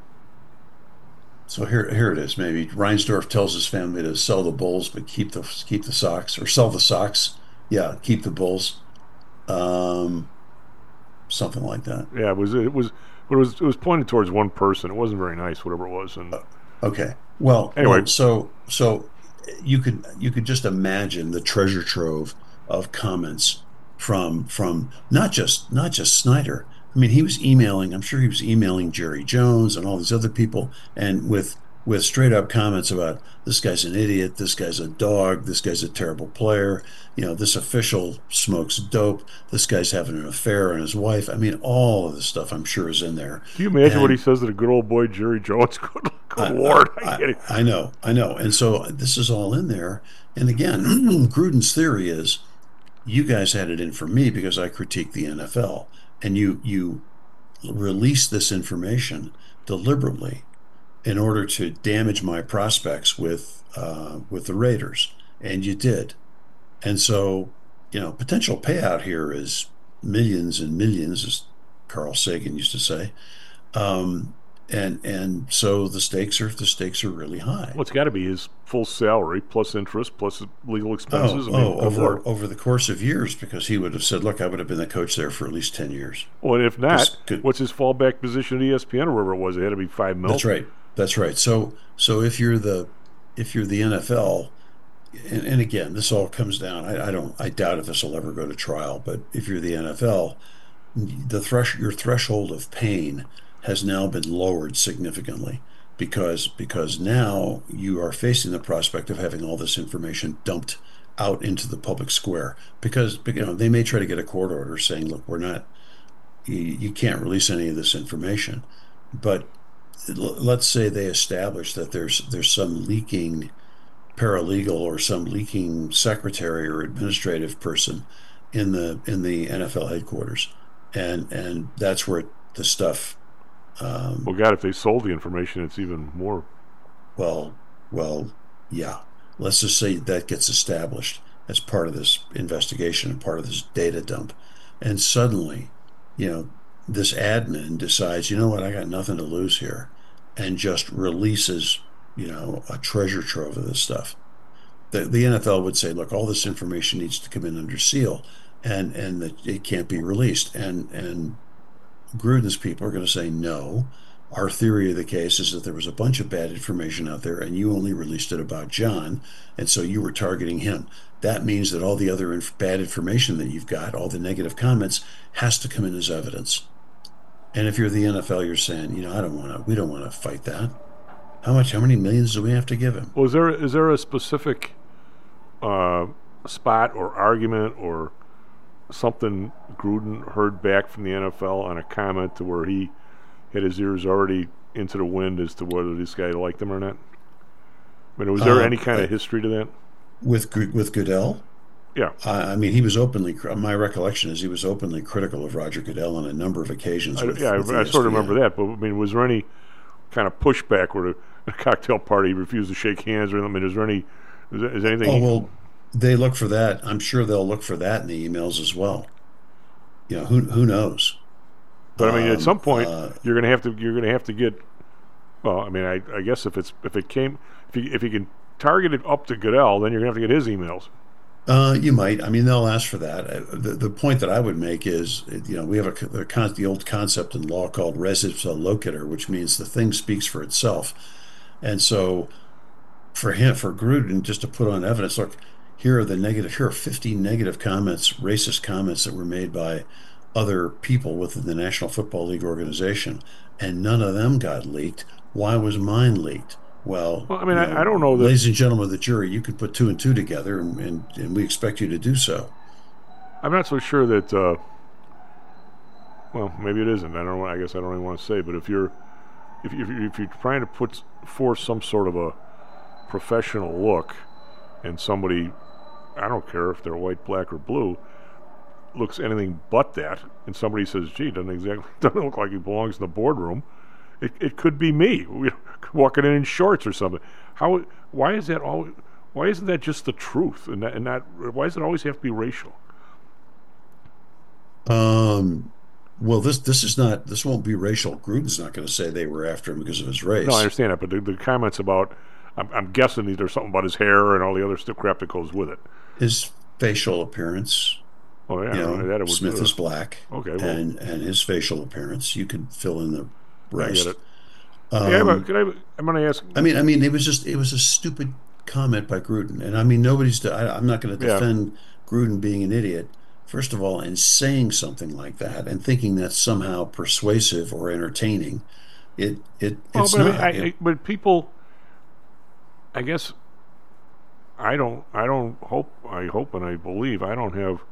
so here it is. Maybe Reinsdorf tells his family to sell the bulls, but keep the socks, or sell the socks. Yeah, keep the bulls. Um, Something like that. Yeah, it was pointed towards one person. It wasn't very nice, whatever it was. And Okay. Well, anyway, so you could just imagine the treasure trove of comments from not just Snyder. I mean, he was emailing. I'm sure he was emailing Jerry Jones and all these other people, and with straight up comments about this guy's an idiot, this guy's a dog, this guy's a terrible player. This official smokes dope. This guy's having an affair on his wife. I mean, all of the stuff I'm sure is in there. Can you imagine what he says to the good old boy Jerry Jones? Good Lord, I get it. I know. And so this is all in there. And again, Gruden's theory is you guys had it in for me because I critiqued the NFL, and you released this information deliberately in order to damage my prospects with the Raiders, and you did. And so, potential payout here is millions and millions, as Carl Sagan used to say. And so the stakes are really high. Well, it's got to be his full salary plus interest plus legal expenses. Over the course of years, because he would have said, "Look, I would have been the coach there for at least 10 years." Well, and if not, what's his fallback position at ESPN or wherever it was? It had to be $5 million. That's right. So if you're the NFL, and again, this all comes down. I doubt if this will ever go to trial. But if you're the NFL, your threshold of pain has now been lowered significantly because now you are facing the prospect of having all this information dumped out into the public square, because they may try to get a court order saying, look, you can't release any of this information. But let's say they establish that there's some leaking paralegal or some leaking secretary or administrative person in the NFL headquarters, and that's where the stuff. Well, God, if they sold the information, it's even more. Well, yeah. Let's just say that gets established as part of this investigation and part of this data dump, and suddenly, this admin decides, you know what, I got nothing to lose here, and just releases, a treasure trove of this stuff. The NFL would say, look, all this information needs to come in under seal, and that it can't be released. And Gruden's people are going to say, no, our theory of the case is that there was a bunch of bad information out there, and you only released it about John, and so you were targeting him. That means that all the other bad information that you've got, all the negative comments, has to come in as evidence. And if you're the NFL, you're saying, we don't want to fight that. How many millions do we have to give him? Well, is there a specific spot or argument or something Gruden heard back from the NFL on a comment to where he had his ears already into the wind as to whether this guy liked him or not? I mean, was there any kind of history to that? With Goodell? Yeah. I mean, he was my recollection is he was openly critical of Roger Goodell on a number of occasions. I sort of remember that, but I mean, was there any kind of pushback where a cocktail party refused to shake hands or anything? I mean, is anything? Oh, well, they look for that. I'm sure they'll look for that in the emails as well. Who knows? But I mean, at some point, you're going to have to get. Well, I mean, I guess if you can target it up to Goodell, then you're going to have to get his emails. You might. I mean, they'll ask for that. The point that I would make is, we have the old concept in law called res ipsa loquitur, which means the thing speaks for itself. And so, for Gruden, just to put on evidence, look, here are 50 negative comments, racist comments that were made by other people within the National Football League organization, and none of them got leaked. Why was mine leaked? Well, I mean, I don't know that. Ladies and gentlemen of the jury, you can put two and two together, and we expect you to do so. I'm not so sure that. Well, maybe it isn't. I don't know. I guess I don't even want to say. But if you're trying to put forth some sort of a professional look, and somebody, I don't care if they're white, black, or blue, looks anything but that, and somebody says, "Gee, doesn't look like he belongs in the boardroom," it could be me walking in shorts or something. Why is that always? Why isn't that just the truth? And not why does it always have to be racial? Well, this won't be racial. Gruden's not going to say they were after him because of his race. No, I understand that, but the comments about, I'm guessing there's something about his hair and all the other crap that goes with it. His facial appearance. Oh yeah, Smith is black. Okay, well, and his facial appearance, you could fill in the rest. I get it. I'm going to ask. I mean, it was a stupid comment by Gruden, and I mean, I'm not going to defend Gruden being an idiot. First of all, in saying something like that and thinking that's somehow persuasive or entertaining, it's not. But people, I guess, I hope and I believe I don't have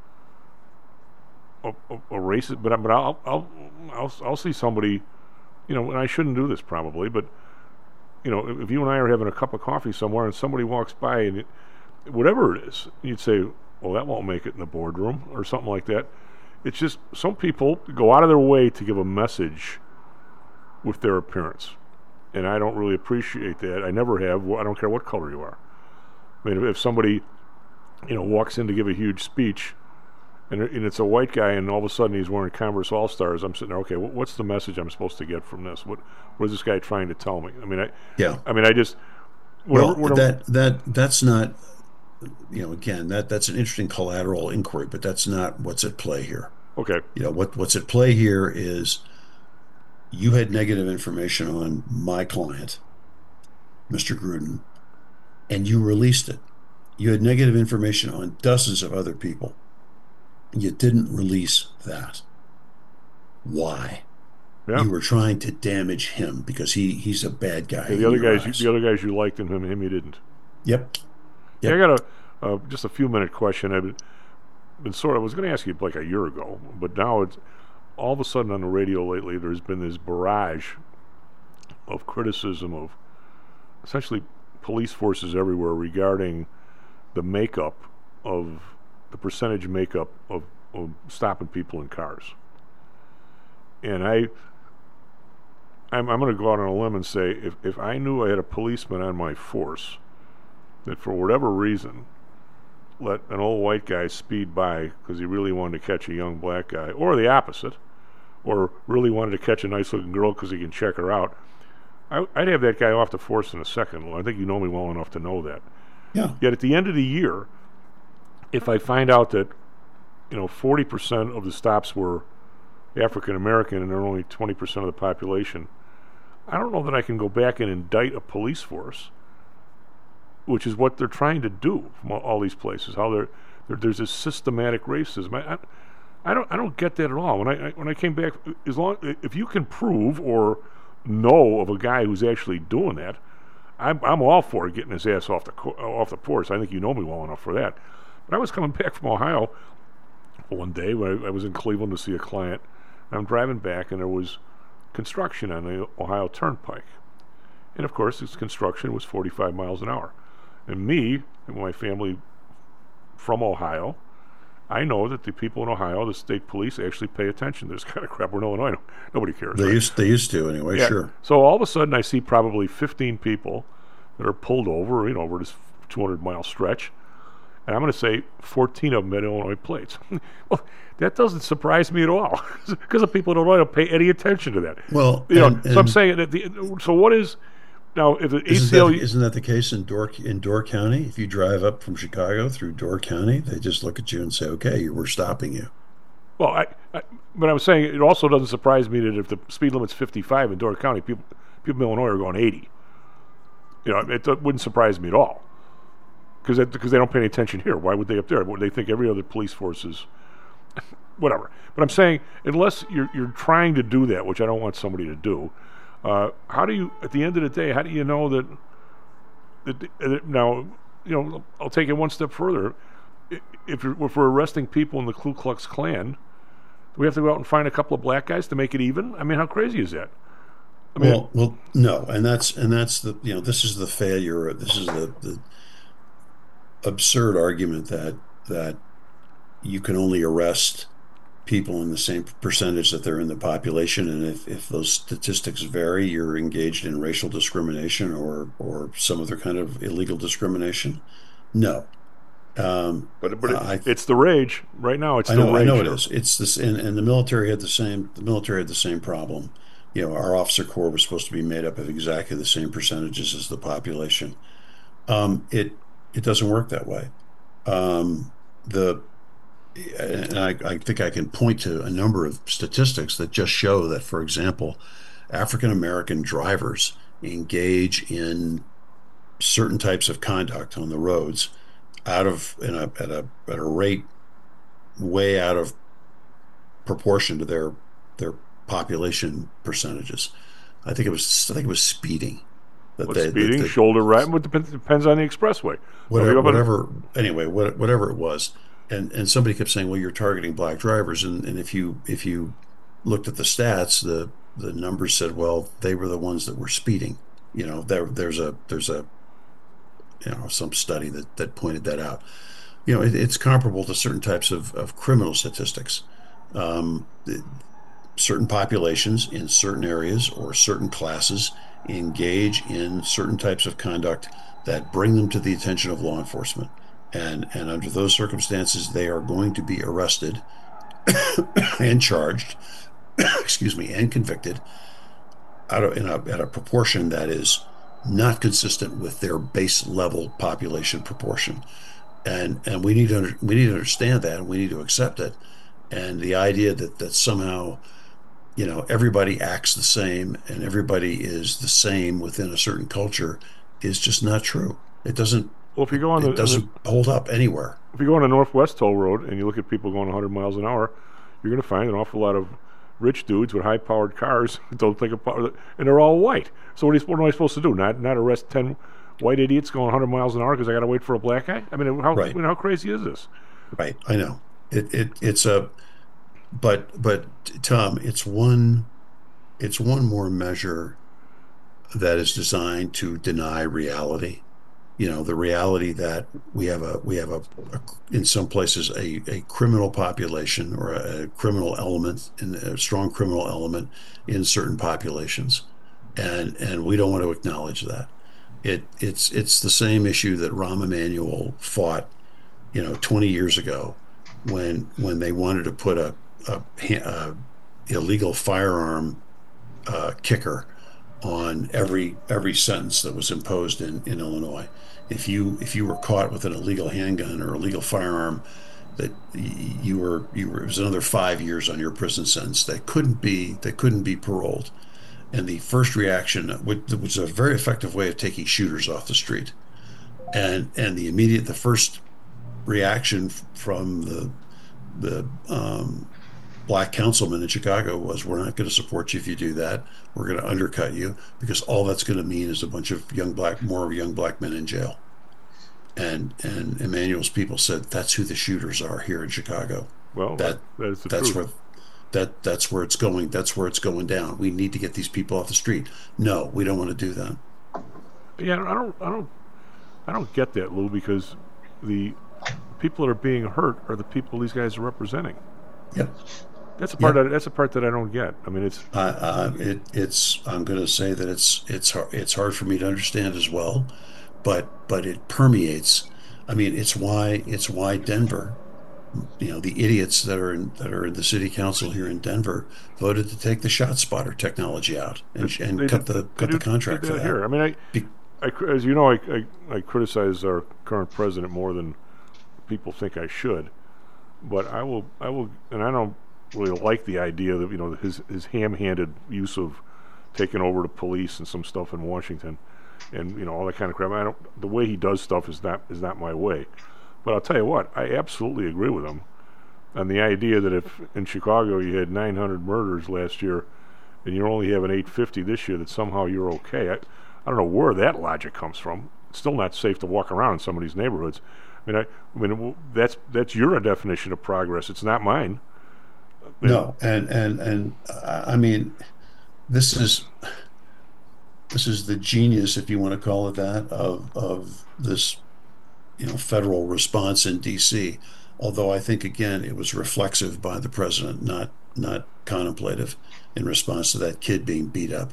a racist, but I'll see somebody, and I shouldn't do this probably, but if you and I are having a cup of coffee somewhere and somebody walks by and whatever it is, you'd say, well, that won't make it in the boardroom or something like that. It's just some people go out of their way to give a message with their appearance. And I don't really appreciate that. I never have. I don't care what color you are. I mean, if somebody, walks in to give a huge speech and it's a white guy and all of a sudden he's wearing Converse All-Stars, I'm sitting there, okay, what's the message I'm supposed to get from this? What is this guy trying to tell me? I just... That's not... again, that's an interesting collateral inquiry, but that's not what's at play here. Okay. What's at play here is you had negative information on my client, Mr. Gruden, and you released it. You had negative information on dozens of other people. You didn't release that. Why? Yeah. You were trying to damage him because he's a bad guy. The other guys you liked, and him you didn't. Yep. Yeah, I got just a few minute question. I was going to ask you like a year ago, but now it's all of a sudden on the radio lately. There's been this barrage of criticism of essentially police forces everywhere regarding the percentage makeup of stopping people in cars. And I'm going to go out on a limb and say if I knew I had a policeman on my force that for whatever reason let an old white guy speed by because he really wanted to catch a young black guy, or the opposite, or really wanted to catch a nice looking girl because he can check her out, I'd have that guy off the force in a second. I think you know me well enough to know that. Yeah. Yet at the end of the year, if I find out that 40% of the stops were African American and they're only 20% of the population, I don't know that I can go back and indict a police force, which is what they're trying to do from all these places. How there's this systematic racism. I don't get that at all. When I came back, if you can prove or know of a guy who's actually doing that, I'm all for getting his ass off the force. I think you know me well enough for that. But I was coming back from Ohio one day when I was in Cleveland to see a client. And I'm driving back, and there was construction on the Ohio Turnpike. And of course, this construction was 45 miles an hour. And me and my family from Ohio, I know that the people in Ohio, the state police, actually pay attention to this kind of crap. We're in Illinois, nobody cares. They used to anyway, yeah. Sure. So all of a sudden, I see probably 15 people that are pulled over, over this 200-mile stretch. And I'm going to say 14 of them had Illinois plates. Well, that doesn't surprise me at all, because the people in Illinois don't pay any attention to that. Well, so I'm saying that. So what is now? If the ACLU isn't that the case in Door County? If you drive up from Chicago through Door County, they just look at you and say, "Okay, we're stopping you." Well, but I was saying it also doesn't surprise me that if the speed limit's 55 in Door County, people in Illinois are going 80. It wouldn't surprise me at all. Because they don't pay any attention here. Why would they up there? Would they think every other police force is whatever? But I'm saying, unless you're trying to do that, which I don't want somebody to do, how do you, at the end of the day, how do you know that now, I'll take it one step further. If we're arresting people in the Ku Klux Klan, do we have to go out and find a couple of black guys to make it even? I mean, how crazy is that? Well, no, and that's the this is the failure. This is the absurd argument that you can only arrest people in the same percentage that they're in the population, and if those statistics vary, you're engaged in racial discrimination or some other kind of illegal discrimination? No. It's the rage right now. It's the rage. I know it is. It's this, and the military had the same. The military had the same problem. You know, our officer corps was supposed to be made up of exactly the same percentages as the population. It doesn't work that way. And I think I can point to a number of statistics that just show that, for example, African American drivers engage in certain types of conduct on the roads at a rate way out of proportion to their population percentages. I think it was speeding. Speeding, shoulder right, but depends on the expressway. Whatever it was. And somebody kept saying, well, you're targeting black drivers, and if you looked at the stats, the numbers said, well, they were the ones that were speeding. You know, there's a some study that pointed that out. You know, it's comparable to certain types of criminal statistics. Certain populations in certain areas or certain classes engage in certain types of conduct that bring them to the attention of law enforcement. And under those circumstances, they are going to be arrested and charged, and convicted at a proportion that is not consistent with their base level population proportion. And we need to understand that, and we need to accept it. And the idea that somehow, you know, everybody acts the same and everybody is the same within a certain culture is just not true. It doesn't. Well, if you go on it doesn't hold up anywhere. If you go on the Northwest Toll Road and you look at people going 100 miles an hour, you're going to find an awful lot of rich dudes with high-powered cars that don't think about, and they're all white. So what am I supposed to do? Not arrest 10 white idiots going 100 miles an hour because I got to wait for a black guy? I mean, how crazy is this? Right, I know. It's a, but Tom, it's one more measure that is designed to deny reality. You know, the reality that we have a in some places a criminal population or a criminal element, and a strong criminal element in certain populations, and we don't want to acknowledge that. It's the same issue that Rahm Emanuel fought, 20 years ago, when they wanted to put a illegal firearm kicker on every sentence that was imposed in Illinois. If you were caught with an illegal handgun or illegal firearm, that you were it was another 5 years on your prison sentence. They couldn't be paroled. And the first reaction, which was a very effective way of taking shooters off the street, and the first reaction from the black councilman in Chicago was, we're not going to support you if you do that. We're going to undercut you, because all that's going to mean is a bunch of more young black men in jail. And Emanuel's people said, that's who the shooters are here in Chicago. Well, that's truth. That's where it's going. That's where it's going down. We need to get these people off the street. No, we don't want to do that. Yeah, I don't get that, Lou, because the people that are being hurt are the people these guys are representing. Yep. That's the part that I don't get. I mean, it's I'm going to say that it's hard for me to understand as well, but it permeates. I mean, it's why Denver, the idiots that are in the city council here in Denver voted to take the ShotSpotter technology out and cut the contract for that. Here. I mean, as you know, I criticize our current president more than people think I should, but I will, and I don't really like the idea that his ham-handed use of taking over the police and some stuff in Washington, and all that kind of crap. The way he does stuff is not my way. But I'll tell you what, I absolutely agree with him on the idea that if in Chicago you had 900 murders last year and you're only having 850 this year, that somehow you're okay. I don't know where that logic comes from. It's still not safe to walk around in some of these neighborhoods. I mean, that's your definition of progress. It's not mine. No, and I mean, this is the genius, if you want to call it that, of this federal response in D.C. Although I think, again, it was reflexive by the president, not contemplative in response to that kid being beat up.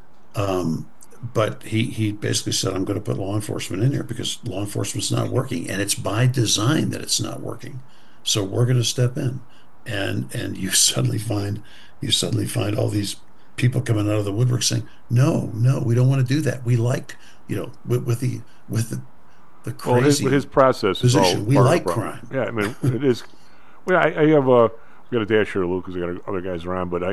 But he basically said, I'm going to put law enforcement in there because law enforcement's not working, and it's by design that it's not working. So we're going to step in, and you suddenly find all these people coming out of the woodwork saying, no, we don't want to do that. We like, with the crazy his process position. We like crime. Yeah, I mean, it is. Well, I have we got a dash here, Luke, because I got other guys around, but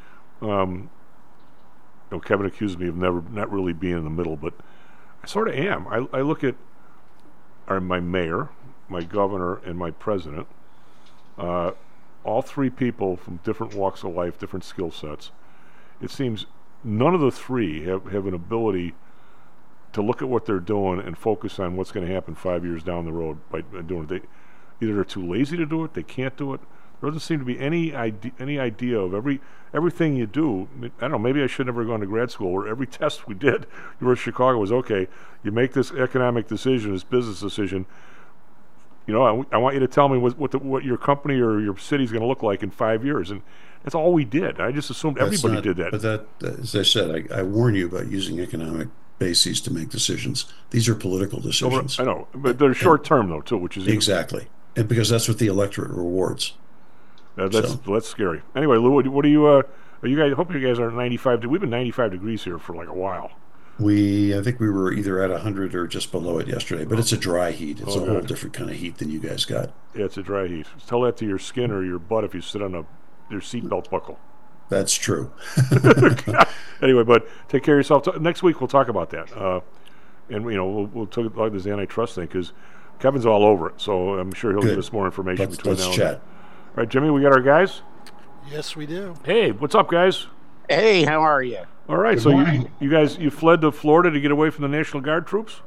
Kevin accused me of not really being in the middle, but I sort of am. I look at my mayor, my governor, and my president, all three people from different walks of life, different skill sets. It seems none of the three have an ability to look at what they're doing and focus on what's going to happen 5 years down the road by doing it. Either they're too lazy to do it, they can't do it. There doesn't seem to be any idea of everything you do. I don't know, maybe I should never have gone to grad school where every test we did, you were in Chicago, was okay, you make this economic decision, this business decision, I want you to tell me what your company or your city's going to look like in 5 years. And that's all we did. I just assumed everybody did that. But that, as I said, I warn you about using economic bases to make decisions. These are political decisions. I know, but they're short term, though, too, which is exactly. And because that's what the electorate rewards. That's scary. Anyway, Lou, what are you? Are you guys? Hope you guys are 95. We've been 95 degrees here for like a while. I think we were either at 100 or just below it yesterday. But it's a dry heat. It's a whole different kind of heat than you guys got. Yeah, it's a dry heat. Tell that to your skin or your butt if you sit on your seatbelt buckle. That's true. Anyway, but take care of yourself. Next week we'll talk about that, and we'll talk about this antitrust thing because Kevin's all over it. So I'm sure he'll give us more information between now and then. All right, Jimmy, we got our guys? Yes, we do. Hey, what's up, guys? Hey, how are you? All right, so you guys, you fled to Florida to get away from the National Guard troops?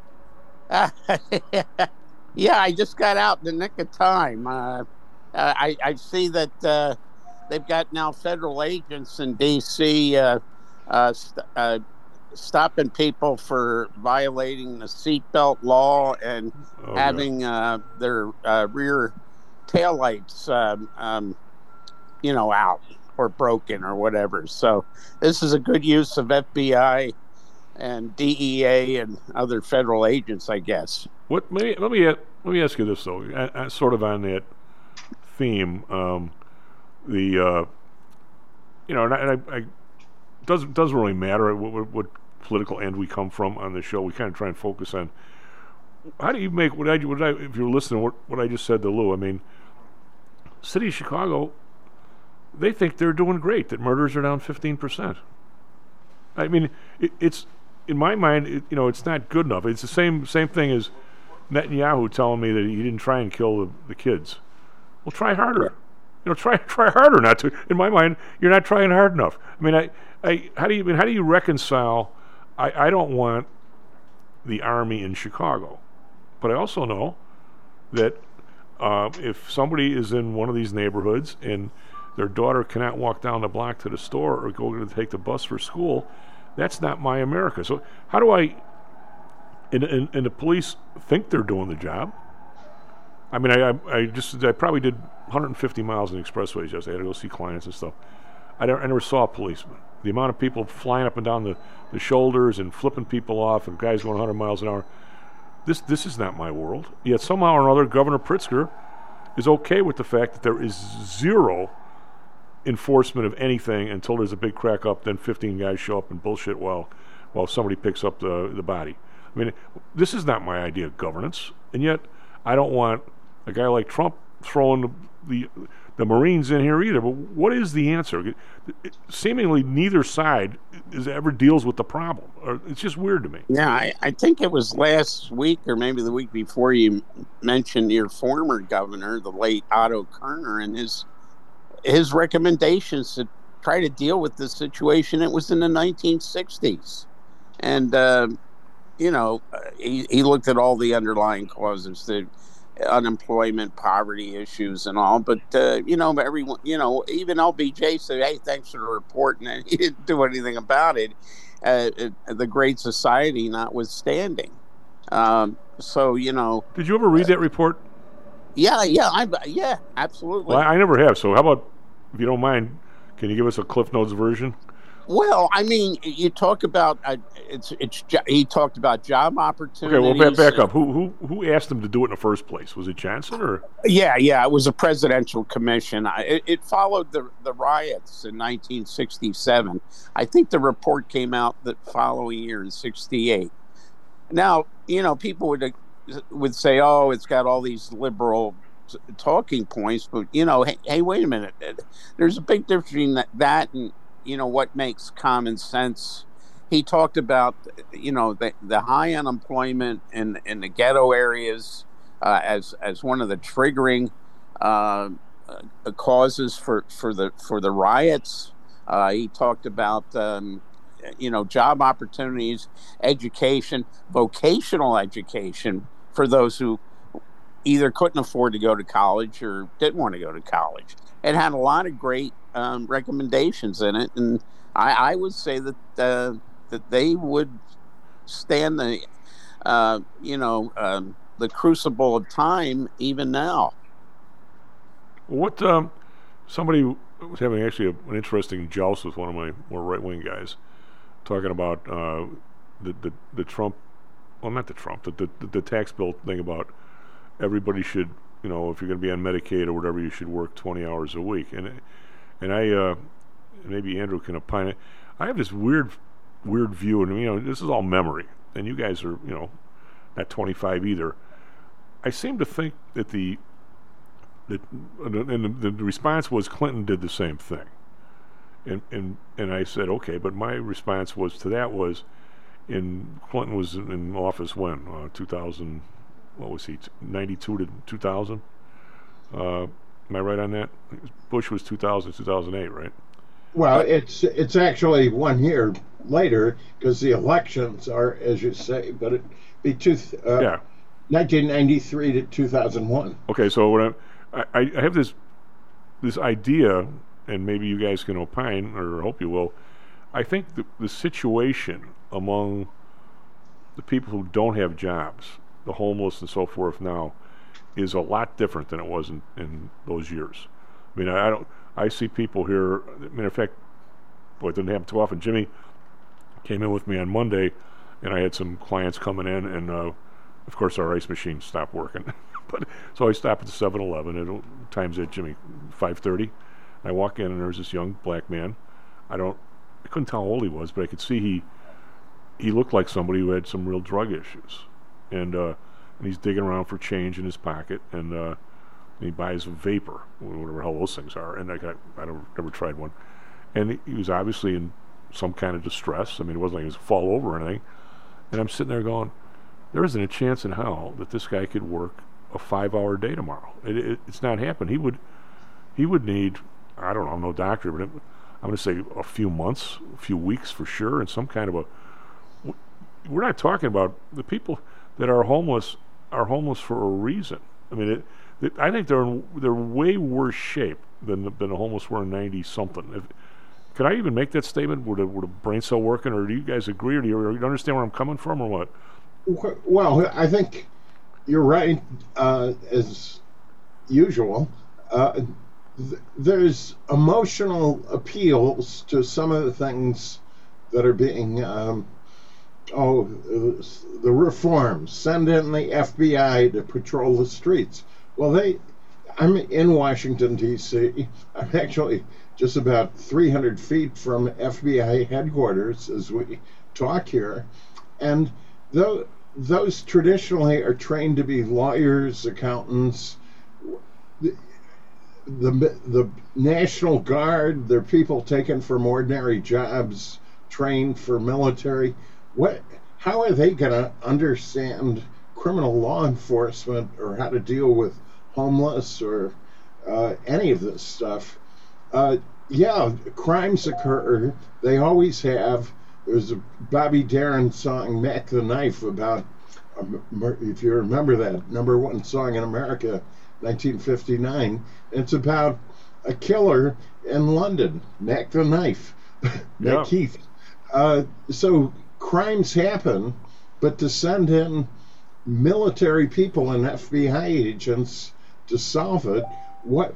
Yeah, I just got out in the nick of time. I see that they've got now federal agents in D.C. Stopping people for violating the seatbelt law and having their rear taillights, out or broken or whatever. So this is a good use of FBI and DEA and other federal agents, I guess. Let me ask you this though, sort of on that theme. Doesn't really matter what political end we come from on the show. We kind of try and focus on how do you make if you're listening what I just said to Lou. I mean, city of Chicago, they think they're doing great. That murders are down 15%. I mean, it's in my mind, it's not good enough. It's the same thing as Netanyahu telling me that he didn't try and kill the kids. Well, try harder. Try harder not to. In my mind, you're not trying hard enough. I mean, how do you reconcile? I don't want the army in Chicago, but I also know that if somebody is in one of these neighborhoods and their daughter cannot walk down the block to the store or go to take the bus for school, that's not my America. So how do I? And the police think they're doing the job. I mean, I probably did 150 miles in expressways yesterday. I had to go see clients and stuff. I never saw a policeman. The amount of people flying up and down the shoulders and flipping people off and guys going 100 miles an hour. This is not my world. Yet somehow or another, Governor Pritzker is okay with the fact that there is zero enforcement of anything until there's a big crack up. Then 15 guys show up and bullshit while somebody picks up the body. I mean, this is not my idea of governance. And yet, I don't want a guy like Trump throwing the Marines in here either. But what is the answer? Seemingly neither side ever deals with the problem. It's just weird to me. Yeah, I think it was last week or maybe the week before you mentioned your former governor, the late Otto Kerner, and his recommendations to try to deal with this situation. It was in the 1960s. And, he looked at all the underlying causes, the unemployment, poverty issues and all. But, everyone, even LBJ said, hey, thanks for the report. And he didn't do anything about it. The Great Society notwithstanding. Did you ever read that report? Yeah, absolutely. Well, I never have. So how about, if you don't mind, can you give us a Cliff Notes version? Well, I mean, you talk about he talked about job opportunities. Okay, well, back up. Who asked him to do it in the first place? Was it Johnson or? Yeah, it was a presidential commission. It followed the riots in 1967. I think the report came out the following year in '68. Now, people would say, "Oh, it's got all these liberal talking points," but hey, wait a minute. There's a big difference between that and what makes common sense. He talked about the high unemployment in the ghetto areas as one of the triggering causes for the riots. He talked about job opportunities, education, vocational education for those who either couldn't afford to go to college or didn't want to go to college. It had a lot of great recommendations in it, and I would say that they would stand the crucible of time even now. What somebody was having actually an interesting joust with one of my more right-wing guys, talking about the Trump, well, not the Trump, the tax bill thing about everybody should, if you're going to be on Medicaid or whatever, you should work 20 hours a week. And I, maybe Andrew can opine. I have this weird view, and this is all memory, and you guys are, not 25 either. I seem to think that the response was Clinton did the same thing, and I said okay, but my response was to that was, Clinton was in office when 2000. What was he? 92 to 2000. Am I right on that? Bush was 2000, 2008, right? Well, it's actually 1 year later because the elections are, as you say, but it'd be 1993 to 2001. Okay, so what I have this idea, and maybe you guys can opine, or hope you will. I think the situation among the people who don't have jobs, the homeless and so forth now, is a lot different than it was in those years. I mean, I see people here. Matter of fact, it didn't happen too often. Jimmy came in with me on Monday, and I had some clients coming in, and of course our ice machine stopped working. So I stopped at the 7-Eleven, and time's at Jimmy 5:30. I walk in, and there's this young black man. I couldn't tell how old he was, but I could see he looked like somebody who had some real drug issues. And he's digging around for change in his pocket, and he buys a vapor, whatever the hell those things are. And I never tried one. And he was obviously in some kind of distress. I mean, it wasn't like he was fall over or anything. And I'm sitting there going, there isn't a chance in hell that this guy could work a 5-hour day tomorrow. It's not happening. He would need, I don't know, I'm no doctor, but I'm going to say a few months, a few weeks for sure, and some kind of we're not talking about the people that are homeless for a reason. I mean, I think they're way worse shape than the homeless were in 90-something. Could I even make that statement? Would a brain cell working, or do you guys agree, or do you understand where I'm coming from, or what? Well, I think you're right, as usual. There's emotional appeals to some of the things that are being the reforms, send in the FBI to patrol the streets. Well, I'm in Washington, D.C. I'm actually just about 300 feet from FBI headquarters as we talk here. And those traditionally are trained to be lawyers, accountants. The National Guard, they're people taken from ordinary jobs, trained for military. How are they going to understand criminal law enforcement or how to deal with homeless or any of this stuff? Crimes occur. They always have. There's a Bobby Darin song, Mac the Knife, about, if you remember that, #1 song in America, 1959. It's about a killer in London, Mac the Knife, Mac Heath. So crimes happen, but to send in military people and FBI agents to solve it. What?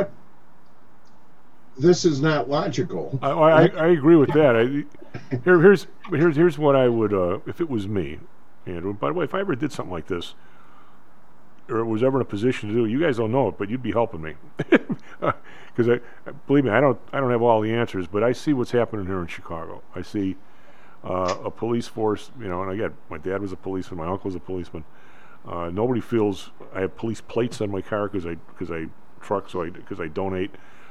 This is not logical. I agree with that. Here's what I would if it was me, Andrew. By the way, if I ever did something like this, or was ever in a position to do it, you guys don't know it, but you'd be helping me. Because believe me, I don't have all the answers, but I see what's happening here in Chicago. I see a police force, and again, my dad was a policeman, my uncle was a policeman. Nobody feels I have police plates on my car because I truck, because I donate.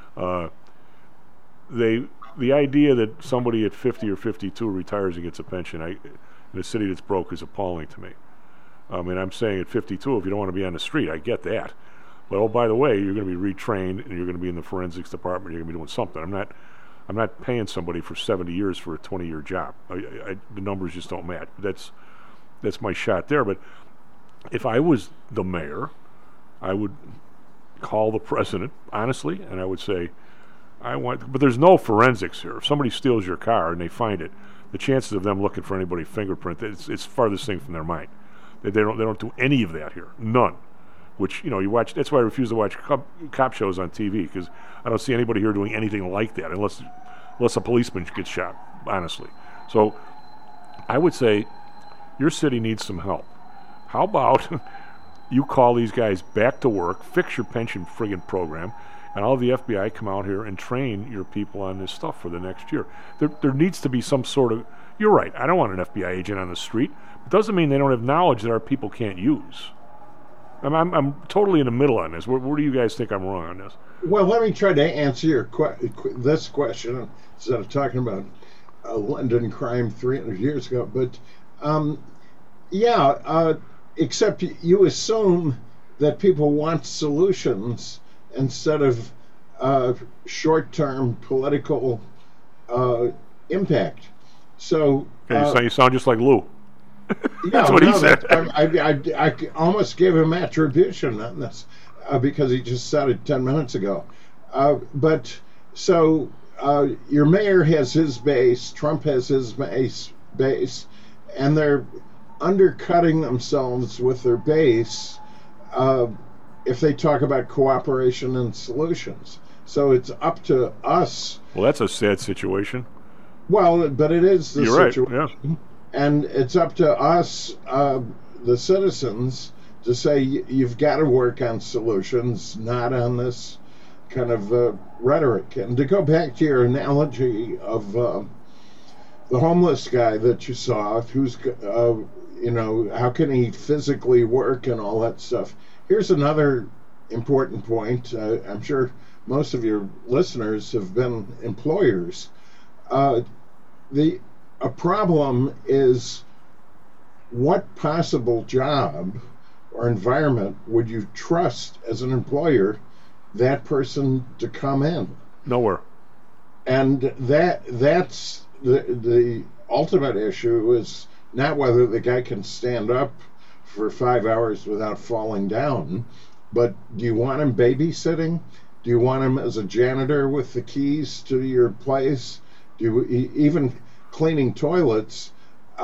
The idea that somebody at 50 or 52 retires and gets a pension in a city that's broke is appalling to me. And I'm saying at 52, if you don't want to be on the street, I get that. But oh, by the way, you're going to be retrained and you're going to be in the forensics department. You're going to be doing something. I'm not paying somebody for 70 years for a 20-year job. The numbers just don't match. That's my shot there. But if I was the mayor, I would call the president honestly, and I would say, but there's no forensics here. If somebody steals your car and they find it, the chances of them looking for anybody's fingerprint, it's farthest thing from their mind. They don't do any of that here, none. Which you watch. That's why I refuse to watch cop shows on TV, because I don't see anybody here doing anything like that, unless a policeman gets shot. Honestly, so I would say your city needs some help. How about you call these guys back to work, fix your pension friggin' program, and all of the FBI come out here and train your people on this stuff for the next year. There needs to be some sort of. You're right. I don't want an FBI agent on the street. It doesn't mean they don't have knowledge that our people can't use. I'm totally in the middle on this. Where do you guys think I'm wrong on this? Well, let me try to answer this question instead of talking about London crime 300 years ago. But except you assume that people want solutions instead of short-term political impact. So you sound just like Lou. That's what he said. I almost gave him attribution on this because he just said it 10 minutes ago. But your mayor has his base, Trump has his base, and they're undercutting themselves with their base if they talk about cooperation and solutions. So it's up to us. Well, that's a sad situation. Well, but it is the You're situation. Right, yeah. And it's up to us, the citizens, to say you've got to work on solutions, not on this kind of rhetoric. And to go back to your analogy of the homeless guy that you saw, who's, how can he physically work and all that stuff. Here's another important point. I'm sure most of your listeners have been employers. A problem is what possible job or environment would you trust as an employer that person to come in? Nowhere. And that's the ultimate issue is not whether the guy can stand up for 5 hours without falling down, but do you want him babysitting? Do you want him as a janitor with the keys to your place? Do you even cleaning toilets?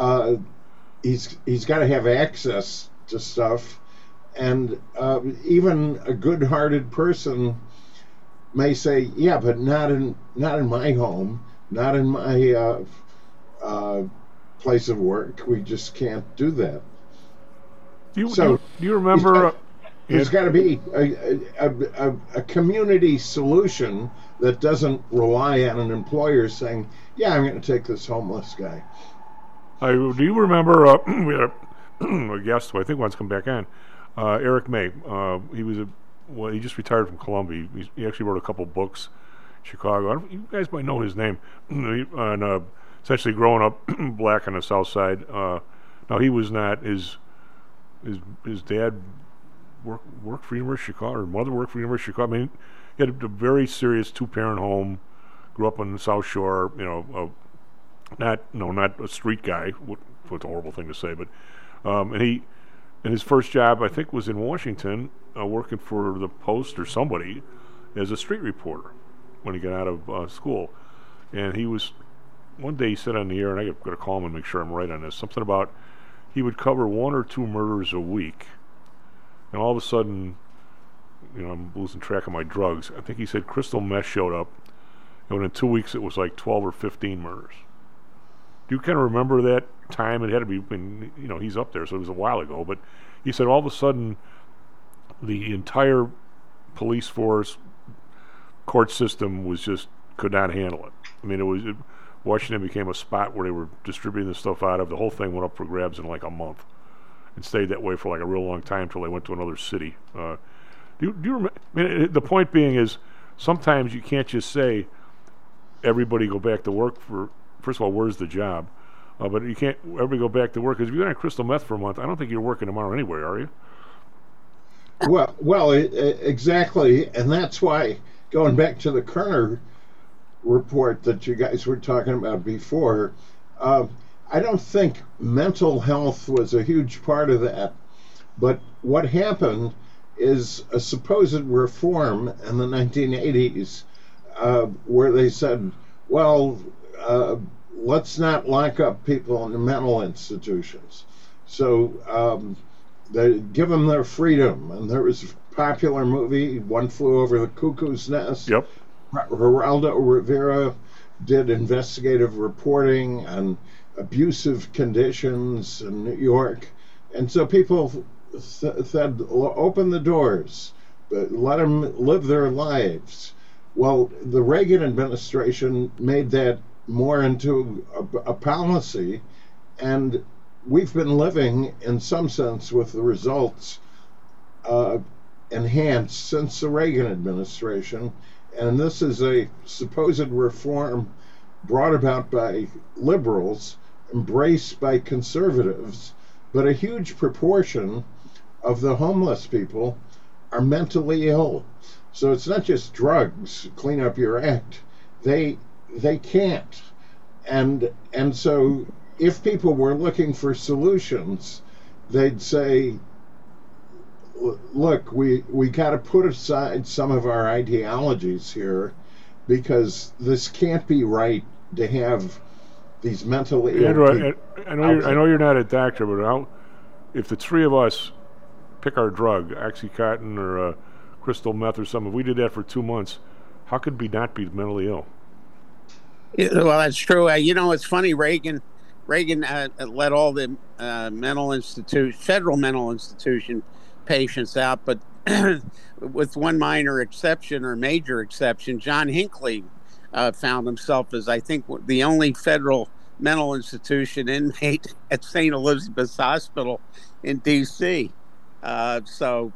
He's got to have access to stuff, and even a good-hearted person may say, "Yeah, but not in my home, not in my place of work. We just can't do that." Do you remember? There's got to be a community solution that doesn't rely on an employer saying, "Yeah, I'm going to take this homeless guy." Do you remember we had a guest who I think wants to come back on, Eric May. He just retired from Columbia. He actually wrote a couple books, Chicago. You guys might know his name. On essentially growing up black on the South Side. Now he was not his dad worked for University of Chicago, or mother worked for University of Chicago. I mean, he had a very serious 2-parent home. Grew up on the South Shore. Not a street guy. What's a horrible thing to say, but and his first job I think was in Washington, working for the Post or somebody as a street reporter when he got out of school. And he was one day he said on the air, and I got to call him and make sure I'm right on this. Something about he would cover 1 or 2 murders a week, and all of a sudden I'm losing track of my drugs. I think he said crystal meth showed up, and within 2 weeks it was like 12 or 15 murders. Do you kind of remember that time? It had to be, he's up there, so it was a while ago. But he said all of a sudden the entire police force, court system could not handle it. I mean, Washington became a spot where they were distributing this stuff out of. The whole thing went up for grabs in like a month, and stayed that way for like a real long time until they went to another city. Do you remember? I mean, the point being is sometimes you can't just say everybody go back to work for. First of all, where's the job? But you can't everybody go back to work because if you're on crystal meth for a month, I don't think you're working tomorrow anyway, are you? Well, exactly, and that's why going back to the Kerner report that you guys were talking about before, I don't think mental health was a huge part of that. But what happened is a supposed reform in the 1980s where they said, well, let's not lock up people in the mental institutions. So they give them their freedom. And there was a popular movie, One Flew Over the Cuckoo's Nest. Yep. Geraldo Rivera did investigative reporting on abusive conditions in New York. And so people said, open the doors, but let them live their lives. Well, the Reagan administration made that more into a policy, and we've been living, in some sense, with the results enhanced since the Reagan administration. And this is a supposed reform brought about by liberals, embraced by conservatives, but a huge proportion of the homeless people are mentally ill. So it's not just drugs, clean up your act. They can't. And so if people were looking for solutions, they'd say, look, we got to put aside some of our ideologies here because this can't be right to have these mentally ill Andrew, people. I know you're not a doctor, but if the three of us pick our drug, Oxycontin or crystal meth or something, if we did that for 2 months, how could we not be mentally ill? Yeah, well, that's true. It's funny. Reagan let all the federal mental institution patients out, but with one minor exception or major exception, John Hinckley found himself as, I think, the only federal mental institution inmate at St. Elizabeth's Hospital in D.C. So,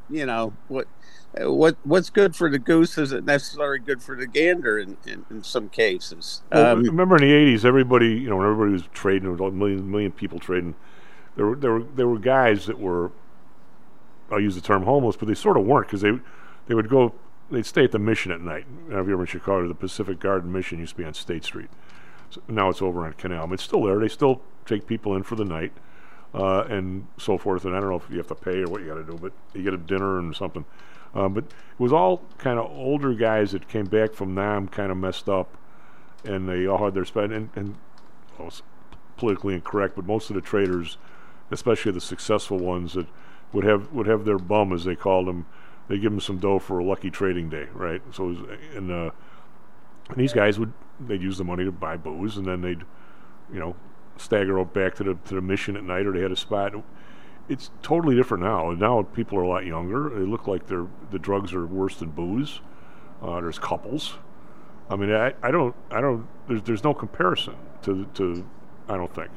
what's good for the goose isn't necessarily good for the gander in some cases. Remember in the 80s, everybody, when everybody was trading, there was a million people trading. There were guys that were, I'll use the term homeless, but they sort of weren't because they would go, they'd stay at the Mission at night. If you're ever in Chicago, the Pacific Garden Mission used to be on State Street. So now it's over on Canal. But it's still there. They still take people in for the night and so forth. And I don't know if you have to pay or what you got to do, but you get a dinner and something. But it was all kind of older guys that came back from Nam kind of messed up, and they all had their spend. And well, it's politically incorrect, but most of the traders, especially the successful ones that would have their bum, as they called them, they give them some dough for a lucky trading day, right? So it was, and these guys they'd use the money to buy booze, and then they'd stagger up back to the Mission at night, or they had a spot. It's totally different now. And now people are a lot younger. They look like the drugs are worse than booze. There's couples. I mean, I don't. There's no comparison to I don't think.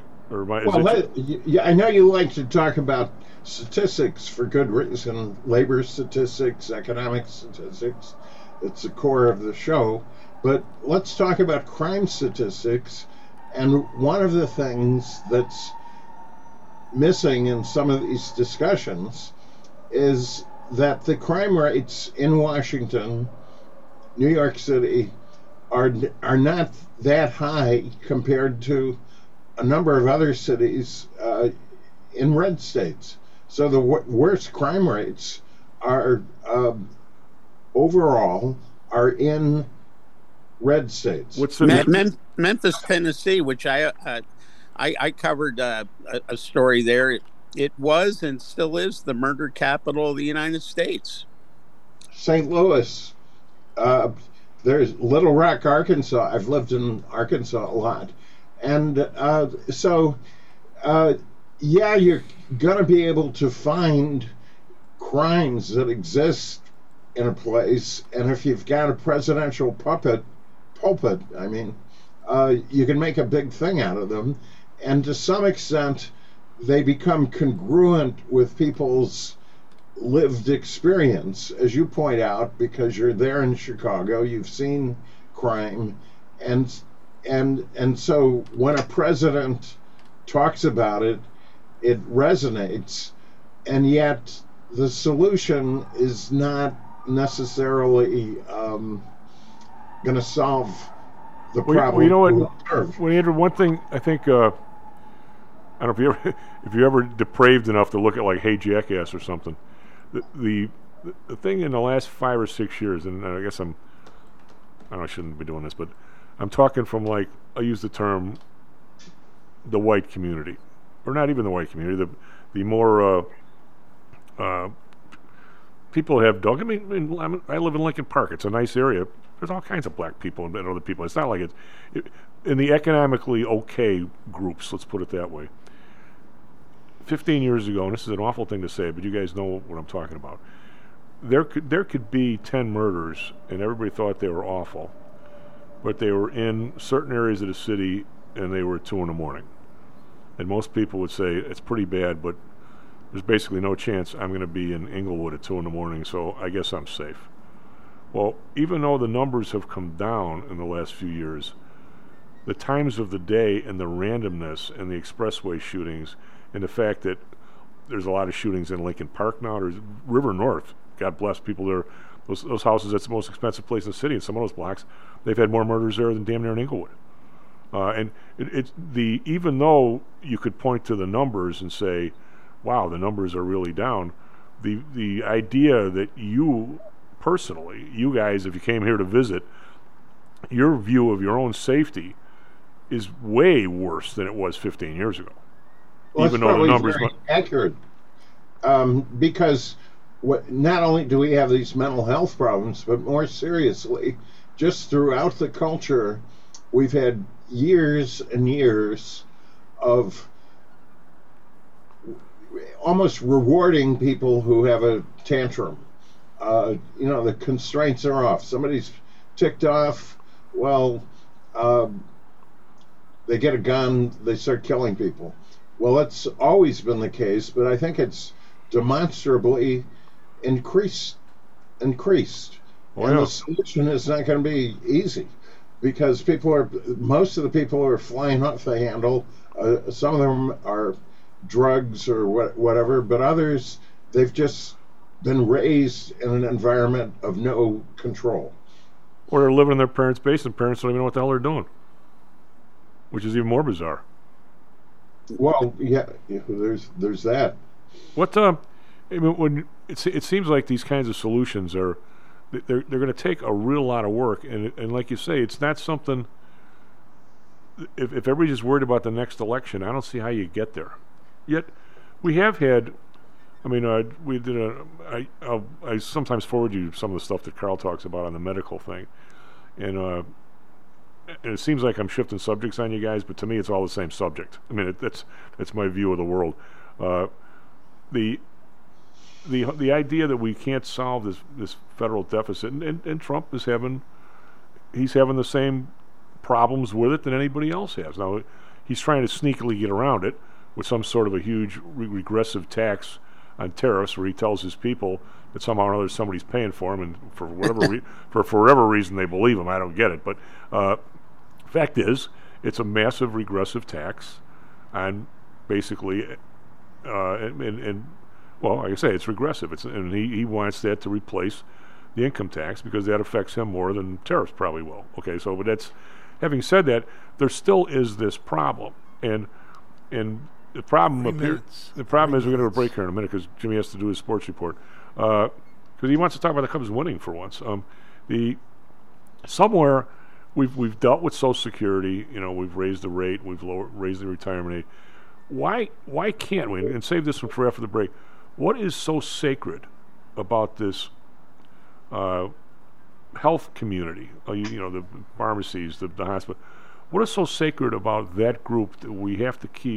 I know you like to talk about statistics for good reason. Labor statistics, economic statistics. It's the core of the show. But let's talk about crime statistics. And one of the things that's missing in some of these discussions is that the crime rates in Washington, New York City, are not that high compared to a number of other cities in red states. So the worst crime rates are overall are in red states. What's Memphis, Tennessee, which I covered a story there. It was and still is the murder capital of the United States. St. Louis. There's Little Rock, Arkansas. I've lived in Arkansas a lot. And yeah, you're going to be able to find crimes that exist in a place. And if you've got a presidential pulpit, I mean, you can make a big thing out of them. And to some extent, they become congruent with people's lived experience, as you point out, because you're there in Chicago, you've seen crime, and so when a president talks about it, it resonates, and yet the solution is not necessarily going to solve the problem. Well, you know what? Well, Andrew, one thing I think, I don't know if you're ever depraved enough to look at like Hey Jackass or something. The thing in the last 5 or 6 years, and I guess I shouldn't be doing this, but I'm talking from, like, I use the term the white community, or not even the white community, the more people have dug. I mean, I live in Lincoln Park. It's a nice area. There's all kinds of black people and other people. It's not like it's in the economically okay groups, let's put it that way. 15 years ago, and this is an awful thing to say, but you guys know what I'm talking about. There could be 10 murders, and everybody thought they were awful, but they were in certain areas of the city, and they were at 2 a.m. And most people would say it's pretty bad, but there's basically no chance I'm going to be in Inglewood at 2 a.m., so I guess I'm safe. Well, even though the numbers have come down in the last few years, the times of the day and the randomness and the expressway shootings and the fact that there's a lot of shootings in Lincoln Park now, there's River North, God bless people there, those houses, that's the most expensive place in the city, and some of those blocks, they've had more murders there than damn near in Inglewood. And even though you could point to the numbers and say, wow, the numbers are really down, the idea that you personally, you guys, if you came here to visit, your view of your own safety is way worse than it was 15 years ago. Well, even though the numbers very accurate, because not only do we have these mental health problems, but more seriously, just throughout the culture, we've had years and years of almost rewarding people who have a tantrum. The constraints are off. Somebody's ticked off. Well, they get a gun, they start killing people. Well, that's always been the case, but I think it's demonstrably increased. Oh, And the solution is not going to be easy, because most of the people are flying off the handle. Some of them are drugs or whatever, but others, they've just been raised in an environment of no control. Or they're living in their parents' basement. Parents don't even know what the hell they're doing, which is even more bizarre. Well, yeah, there's that. What when it seems like these kinds of solutions are they're going to take a real lot of work, and like you say, it's not something. If everybody's just worried about the next election, I don't see how you get there. Yet we have had. I mean, we did I sometimes forward you some of the stuff that Carl talks about on the medical thing, and it seems like I'm shifting subjects on you guys, but to me, it's all the same subject. I mean, that's my view of the world. The idea that we can't solve this federal deficit, and Trump is having the same problems with it that anybody else has. Now, he's trying to sneakily get around it with some sort of a huge regressive tax on tariffs, where he tells his people that somehow or other somebody's paying for him, and for whatever for whatever reason they believe him. I don't get it, but fact is, it's a massive regressive tax on basically, and well, like I say, it's regressive. And he wants that to replace the income tax, because that affects him more than tariffs probably will. Okay, so but that's, having said that, there still is this problem, and the problem is we're going to have a break here in a minute, because Jimmy has to do his sports report, because he wants to talk about the Cubs winning for once. Somewhere we've dealt with Social Security. We've raised the rate, we've raised the retirement age. Why can't we? And save this one for after the break. What is so sacred about this health community, the pharmacies, the hospital. What is so sacred about that group that we have to keep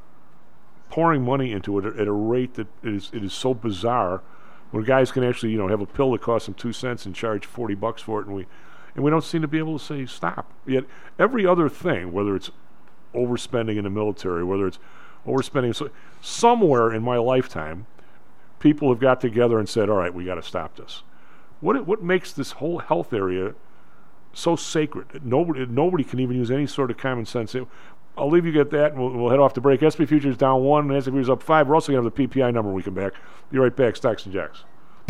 pouring money into it at a rate that it is so bizarre, when guys can actually have a pill that costs them 2 cents and charge $40 for it, and we don't seem to be able to say stop. Yet every other thing, whether it's overspending in the military, whether it's overspending, somewhere in my lifetime, people have got together and said, all right, we got to stop this. What makes this whole health area so sacred? Nobody can even use any sort of common sense. I'll leave you at that, and we'll head off to break. SP Futures down 1, and S&P Futures up 5. We're also going to have the PPI number when we come back. Be right back. Stocks and Jocks.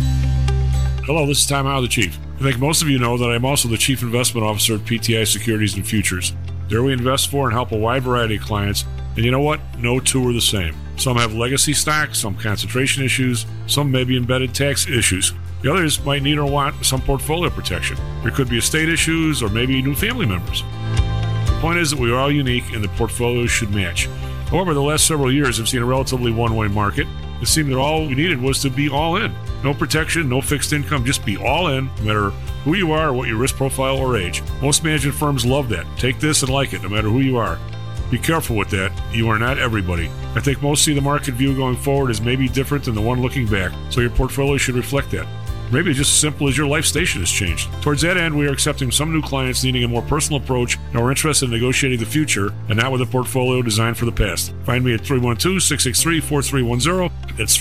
Hello, this is Tom Howe, the Chief. I think most of you know that I'm also the Chief Investment Officer at PTI Securities and Futures. There we invest for and help a wide variety of clients, and you know what? No two are the same. Some have legacy stocks, some concentration issues, some maybe embedded tax issues. The others might need or want some portfolio protection. There could be estate issues or maybe new family members. The point is that we are all unique and the portfolios should match. However, the last several years have seen a relatively one-way market. It seemed that all we needed was to be all in. No protection, no fixed income, just be all in, no matter who you are or what your risk profile or age. Most management firms love that. Take this and like it, no matter who you are. Be careful with that. You are not everybody. I think most see the market view going forward as maybe different than the one looking back, so your portfolio should reflect that. Maybe it's just as simple as your life station has changed. Towards that end, we are accepting some new clients needing a more personal approach and are interested in negotiating the future and not with a portfolio designed for the past. Find me at 312-663-4310. That's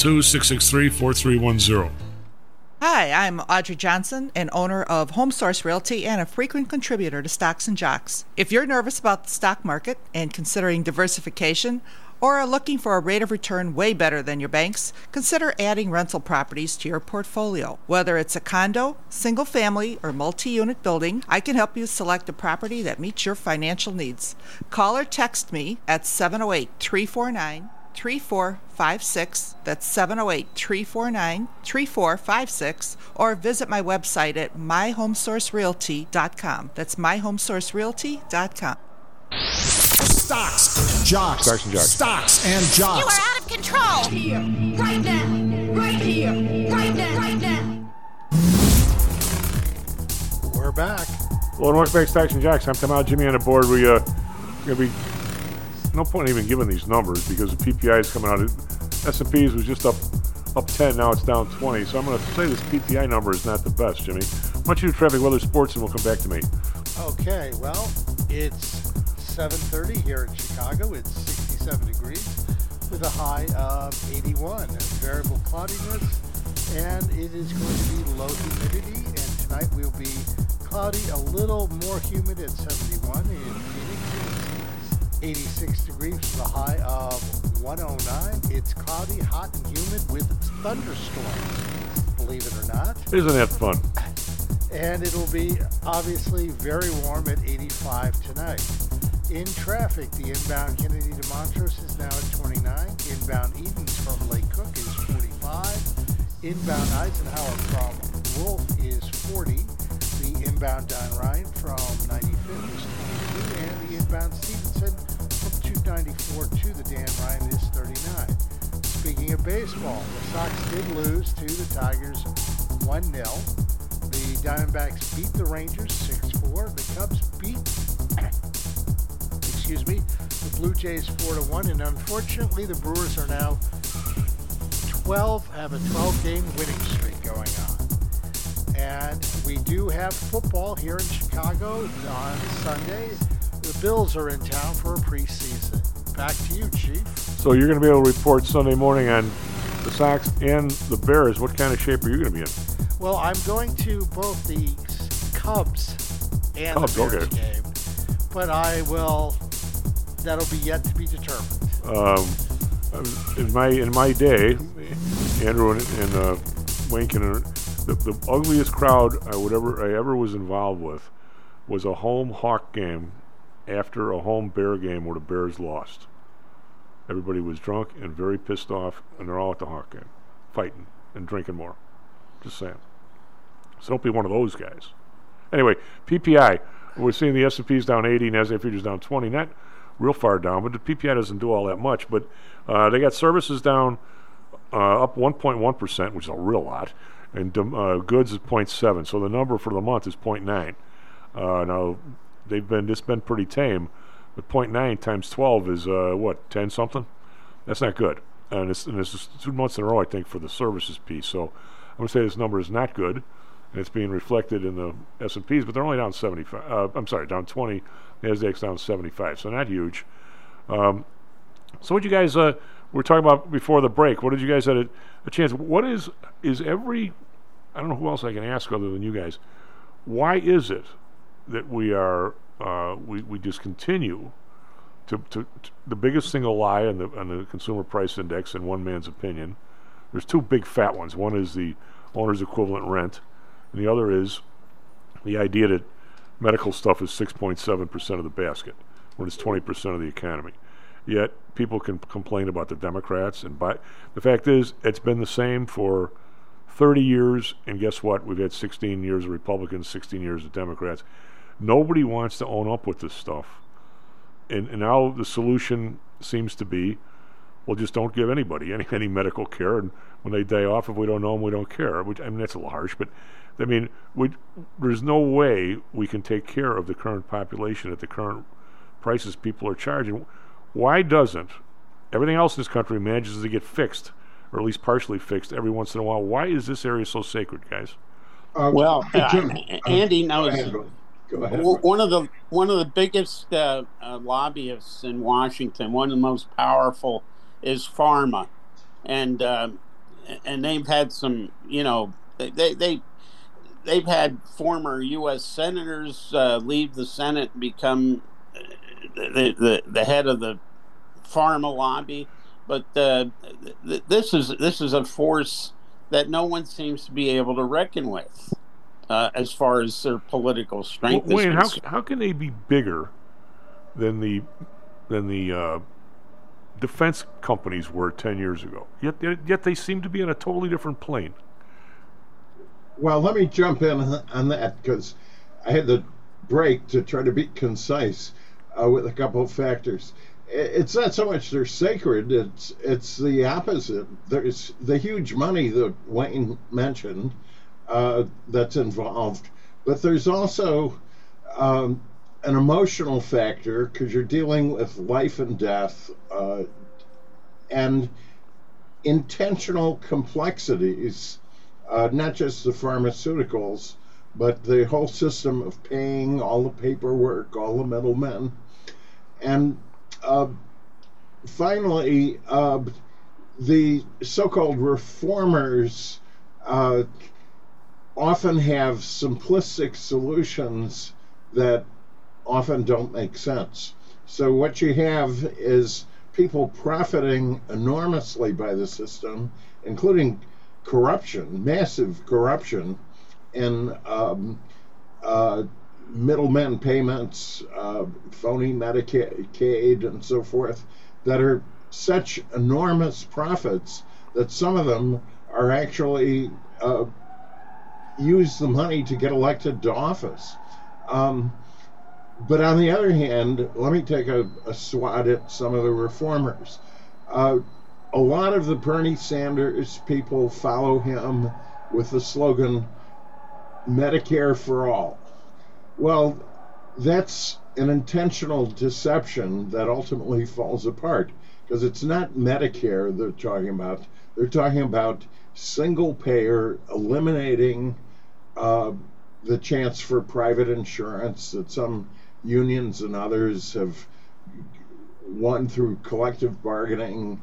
312-663-4310. Hi, I'm Audrey Johnson, an owner of Home Source Realty and a frequent contributor to Stocks and Jocks. If you're nervous about the stock market and considering diversification, or are looking for a rate of return way better than your banks, consider adding rental properties to your portfolio. Whether it's a condo, single family, or multi-unit building, I can help you select a property that meets your financial needs. Call or text me at 708-349-3456. That's 708-349-3456. Or visit my website at myhomesourcerealty.com. That's myhomesourcerealty.com. Stocks, Jocks. Stocks and Jocks. Stocks and Jocks. You are out of control. Here, right now, right here, right now, right now. We're back. Well, and welcome back to Stocks and Jocks. I'm Tom Howe, Jimmy on the board. We're going to be no point even giving these numbers because the PPI is coming out. S&P's was just up 10, now it's down 20. So I'm going to say this PPI number is not the best, Jimmy. Why don't you do traffic, weather, sports, and we'll come back to me. Okay, well, it's 7:30 here in Chicago. It's 67 degrees with a high of 81. Variable cloudiness, and it is going to be low humidity. And tonight will be cloudy, a little more humid at 71. In Phoenix, it's 86 degrees with a high of 109. It's cloudy, hot, and humid with thunderstorms, believe it or not. Isn't that fun? And it'll be obviously very warm at 85 tonight. In traffic, the inbound Kennedy to Montrose is now at 29. Inbound Edens from Lake Cook is 45. Inbound Eisenhower from Wolf is 40. The inbound Don Ryan from 95th is 22. And the inbound Stevenson from 294 to the Dan Ryan is 39. Speaking of baseball, the Sox did lose to the Tigers 1-0. The Diamondbacks beat the Rangers 6-4. The Cubs beat the Blue Jays 4-1, and unfortunately the Brewers are now have a 12-game winning streak going on. And we do have football here in Chicago on Sunday. The Bills are in town for a preseason. Back to you, Chief. So you're going to be able to report Sunday morning on the Sox and the Bears. What kind of shape are you going to be in? Well, I'm going to both the Cubs and the Bears game, but that'll be yet to be determined. In my day, Andrew and Wayne Kinner, the ugliest crowd I ever was involved with was a home Hawk game after a home Bear game where the Bears lost. Everybody was drunk and very pissed off, and they're all at the Hawk game, fighting and drinking more. Just saying. So don't be one of those guys. Anyway, PPI. We're seeing the S&P's down 80 and S&P futures down 20. Not real far down, but the PPI doesn't do all that much. But they got services down up 1.1%, which is a real lot. and goods is 0.7. So the number for the month is 0.9. Now it's been pretty tame, but 0.9 times 12 is 10 something. That's not good, and it's 2 months in a row, I think, for the services piece. So I'm going to say this number is not good, and it's being reflected in the S&Ps, but they're only down 75. Down 20. Nasdaq's down 75, so not huge. So what you guys were talking about before the break? What did you guys had a chance? What is every? I don't know who else I can ask other than you guys. Why is it that we are we just continue to the biggest single lie on the consumer price index, in one man's opinion? There's two big fat ones. One is the owner's equivalent rent, and the other is the idea that medical stuff is 6.7% of the basket when it's 20% of the economy. Yet people can complain about the Democrats, and the fact is it's been the same for 30 years, and guess what? We've had 16 years of Republicans, 16 years of Democrats. Nobody wants to own up with this stuff. And now the solution seems to be, well, just don't give anybody any medical care, and when they die off, if we don't know them, we don't care. Which, I mean, that's a little harsh, but I mean, there's no way we can take care of the current population at the current prices people are charging. Why doesn't everything else in this country manages to get fixed, or at least partially fixed, every once in a while? Why is this area so sacred, guys? Andy knows. Go ahead. One of the biggest lobbyists in Washington, one of the most powerful, is pharma, and they've had some, they've had former U.S. senators leave the Senate and become the head of the pharma lobby, but this is a force that no one seems to be able to reckon with. As far as their political strength, Wayne, how can they be bigger than the defense companies were 10 years ago? Yet they seem to be on a totally different plane. Well, let me jump in on that, because I had the break to try to be concise with a couple of factors. It's not so much they're sacred; it's the opposite. There's the huge money that Wayne mentioned. That's involved, but there's also an emotional factor, because you're dealing with life and death and intentional complexities, not just the pharmaceuticals, but the whole system of paying, all the paperwork, all the middlemen. And finally, the so-called reformers often have simplistic solutions that often don't make sense. So what you have is people profiting enormously by the system, including corruption, massive corruption in middlemen payments, phony Medicaid, and so forth, that are such enormous profits that some of them are actually use the money to get elected to office. But on the other hand, let me take a swat at some of the reformers. A lot of the Bernie Sanders people follow him with the slogan, Medicare for all. Well, that's an intentional deception that ultimately falls apart, because it's not Medicare they're talking about. They're talking about single payer, eliminating the chance for private insurance that some unions and others have won through collective bargaining,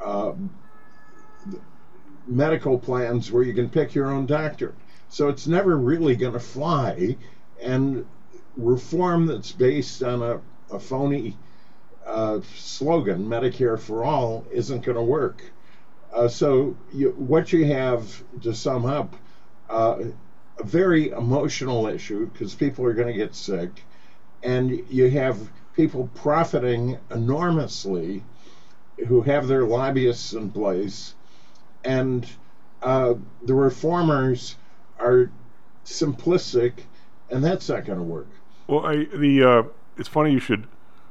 medical plans where you can pick your own doctor. So it's never really going to fly, and reform that's based on a phony slogan, Medicare for all, isn't going to work. So what you have, to sum up, a very emotional issue, because people are going to get sick, and you have people profiting enormously who have their lobbyists in place, and the reformers are simplistic, and that's not going to work. Well, it's funny you should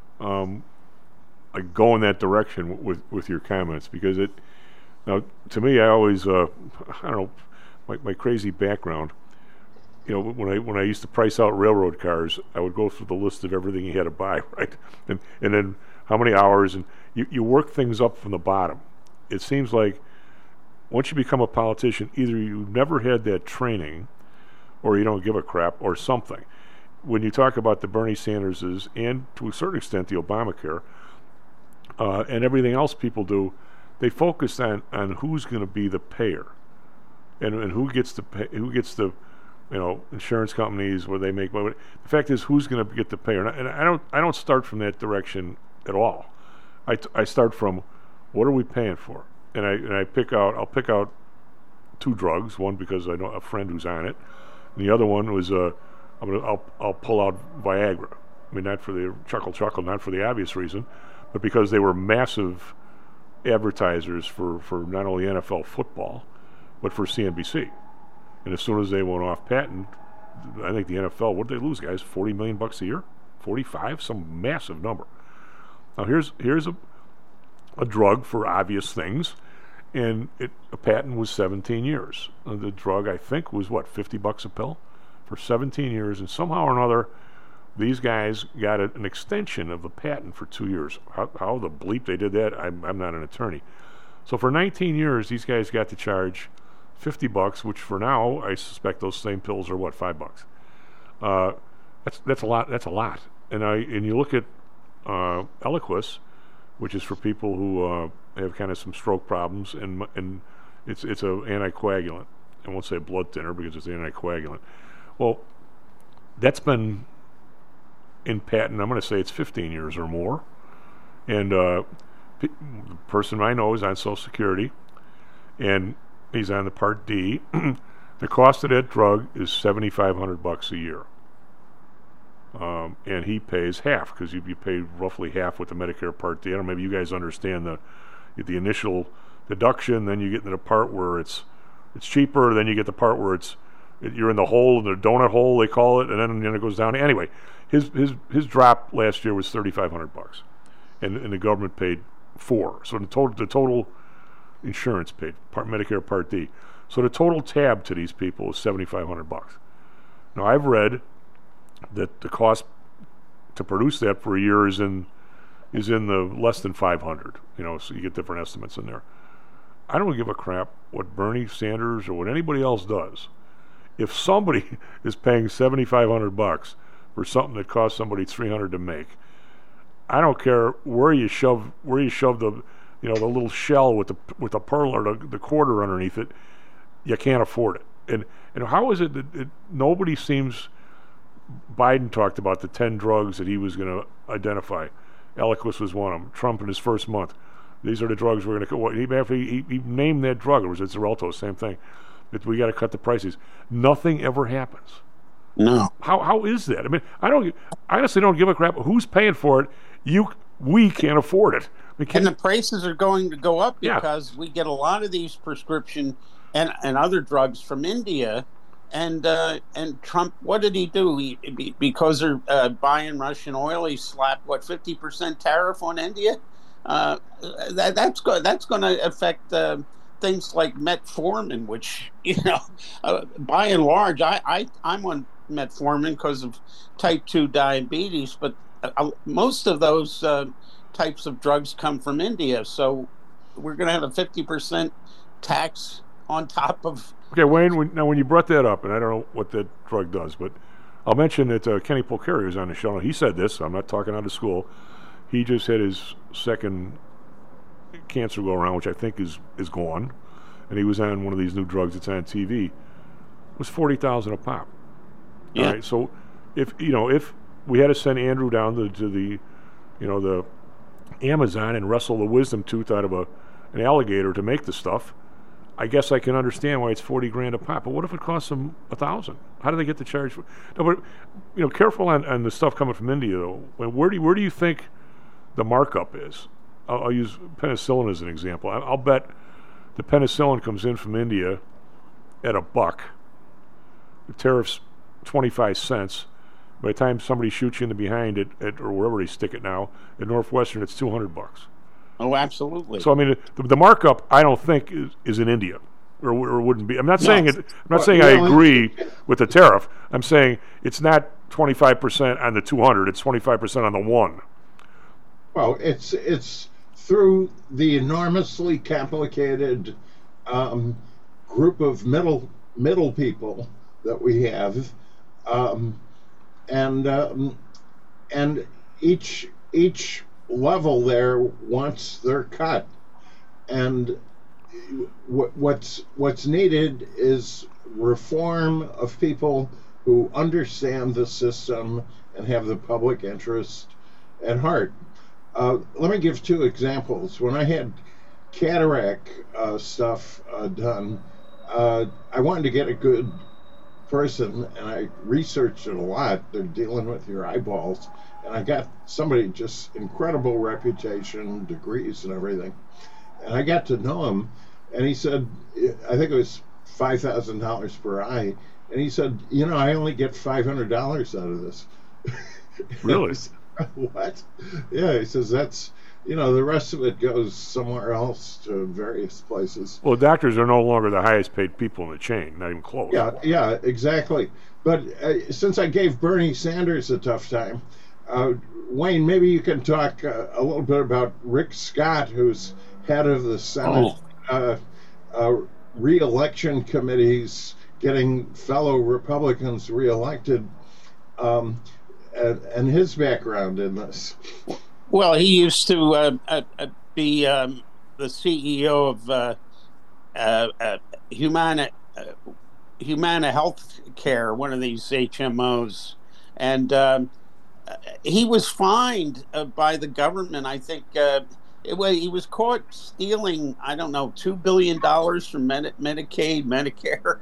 go in that direction with your comments, because now to me, I always I don't know, my crazy background, when I used to price out railroad cars, I would go through the list of everything you had to buy, right? And then how many hours, and you work things up from the bottom. It seems like once you become a politician, either you never had that training, or you don't give a crap, or something. When you talk about the Bernie Sanderses and to a certain extent the Obamacare and everything else people do, they focus on who's going to be the payer, and who gets to pay, who gets the insurance companies where they make money. The fact is, who's going to get the payer? And I don't start from that direction at all. I start from what are we paying for, and I'll pick out two drugs. One because I know a friend who's on it, and the other one was I'll pull out Viagra. I mean, not for the chuckle, not for the obvious reason, but because they were massive advertisers for not only NFL football, but for CNBC. And as soon as they went off patent, I think the NFL, what did they lose, guys? $40 million a year? 45? Some massive number. Now here's a drug for obvious things, and a patent was 17 years. The drug, I think, was $50 a pill for 17 years, and somehow or another, these guys got an extension of the patent for 2 years. How the bleep they did that, I'm not an attorney. So for 19 years, these guys got to charge $50, which for now, I suspect those same pills are $5. That's a lot. That's a lot. And you look at Eliquis, which is for people who have kind of some stroke problems, and it's a anticoagulant. I won't say blood thinner because it's an anticoagulant. Well, that's been in patent. I'm going to say it's 15 years or more. And the person I know is on Social Security, and he's on the Part D. The cost of that drug is $7,500 a year. And he pays half, because you pay roughly half with the Medicare Part D. I don't know, maybe you guys understand the initial deduction, then you get into the part where it's cheaper, then you get the part where you're in the hole, in the donut hole they call it, and then it goes down. Anyway, his drop last year was $3,500, and the government paid $4,000. So the total insurance paid Medicare Part D. So the total tab to these people is $7,500. Now I've read that the cost to produce that for a year is in the less than $500. So you get different estimates in there. I don't give a crap what Bernie Sanders or what anybody else does. If somebody is paying $7,500 for something that costs somebody $300 to make, I don't care where you shove the the little shell with the pearl or the quarter underneath it. You can't afford it. And how is it that nobody seems? Biden talked about the 10 drugs that he was going to identify. Eliquis was one of them. Trump in his first month. These are the drugs we're going to. He named that drug. It was Xarelto, same thing. But we got to cut the prices. Nothing ever happens. No. How is that? I mean, I honestly don't give a crap who's paying for it. We can't afford it. And the prices are going to go up because we get a lot of these prescription and other drugs from India. And Trump, what did he do? Because they're buying Russian oil, he slapped 50% tariff on India. That's going to affect things like metformin, which by and large, I'm on metformin because of type 2 diabetes, but most of those types of drugs come from India. So we're going to have a 50% tax on top of. Okay, Wayne, when you brought that up, and I don't know what that drug does, but I'll mention that Kenny Polcari was on the show. Now, he said this. I'm not talking out of school. He just had his second cancer go around, which I think is gone, and he was on one of these new drugs that's on TV. It was $40,000 a pop. Yeah. All right, so if we had to send Andrew down to the the Amazon and wrestle the wisdom tooth out of an alligator to make the stuff, I guess I can understand why it's $40,000 a pop. But what if it costs them $1,000? How do they get the charge for? No, but careful on the stuff coming from India though. Where do you think the markup is? I'll use penicillin as an example. I'll bet the penicillin comes in from India at $1. The tariff's 25 cents. By the time somebody shoots you in the behind at or wherever they stick it now, at Northwestern, it's $200. Oh, absolutely. So I mean, the markup I don't think is in India. or wouldn't be. I'm not saying it. I'm not saying I agree with the tariff. I'm saying it's not 25% on the 200. It's 25% on the 1. Well, it's through the enormously complicated group of middle people that we have, and each level there wants their cut, and what's needed is reform of people who understand the system and have the public interest at heart. Let me give 2 examples. When I had cataract stuff done, I wanted to get a good person, and I researched it a lot. They're dealing with your eyeballs, and I got somebody just incredible reputation, degrees and everything. And I got to know him, and he said, I think it was $5,000 per eye, and he said, I only get $500 out of this. Really? What? Yeah, he says that's, the rest of it goes somewhere else to various places. Well, doctors are no longer the highest paid people in the chain, not even close. Yeah, exactly. But since I gave Bernie Sanders a tough time, Wayne, maybe you can talk a little bit about Rick Scott, who's head of the Senate re-election committees, getting fellow Republicans reelected, and his background in this. Well, he used to be the CEO of Humana Health Care, one of these HMOs, and he was fined by the government. I think he was caught stealing, I don't know, $2 billion from Medicaid, Medicare,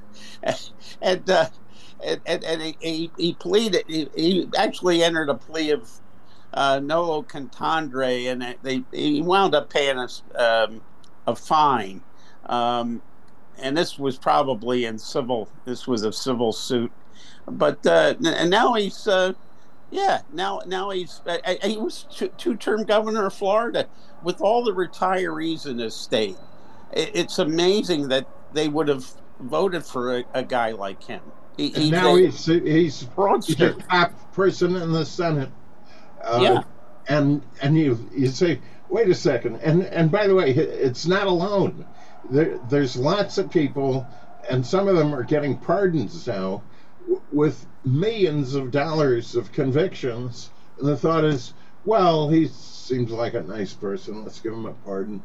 and he pleaded. He actually entered a plea of nolo contendere, and he wound up paying us a fine. And this was probably in civil. This was a civil suit, but and now he's now he's he was two-term governor of Florida with all the retirees in his state. It's amazing that they would have voted for a guy like him. He's the top person in the Senate. And you say, wait a second, and by the way, it's not alone. There's lots of people, and some of them are getting pardons now with millions of dollars of convictions, and the thought is, well, he seems like a nice person, let's give him a pardon.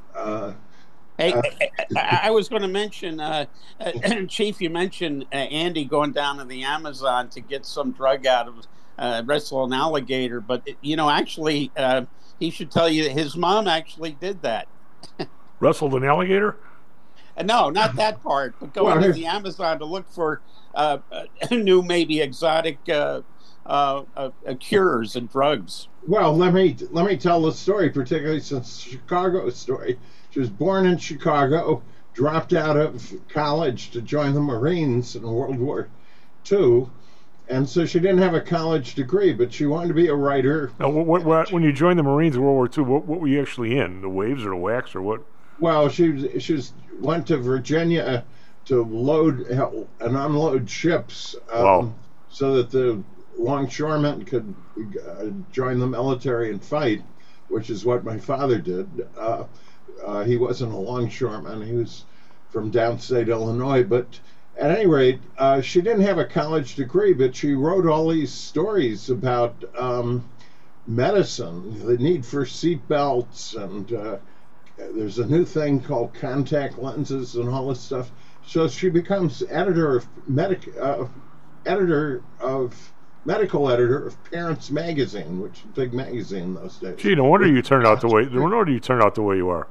I was going to mention, Chief, you mentioned Andy going down to the Amazon to get some drug out of wrestle an alligator, but actually, he should tell you that his mom actually did that. Wrestled an alligator? No, not that part, but going to the Amazon to look for new, maybe exotic cures and drugs. Well, let me tell the story, particularly since Chicago story. She was born in Chicago, dropped out of college to join the Marines in World War II, and so she didn't have a college degree, but she wanted to be a writer. Now, when you joined the Marines in World War II, what were you actually in? The Waves or the WACs or what? Well, she went to Virginia to load and unload ships, so that the longshoremen could join the military and fight, which is what my father did. He wasn't a longshoreman; he was from downstate Illinois. But at any rate, she didn't have a college degree, but she wrote all these stories about medicine, the need for seat belts, and there's a new thing called contact lenses and all this stuff. So she becomes editor of medical editor of Parents Magazine, which is a big magazine in those days. Gee, no wonder you turned out the way. No wonder you turned out the way you are.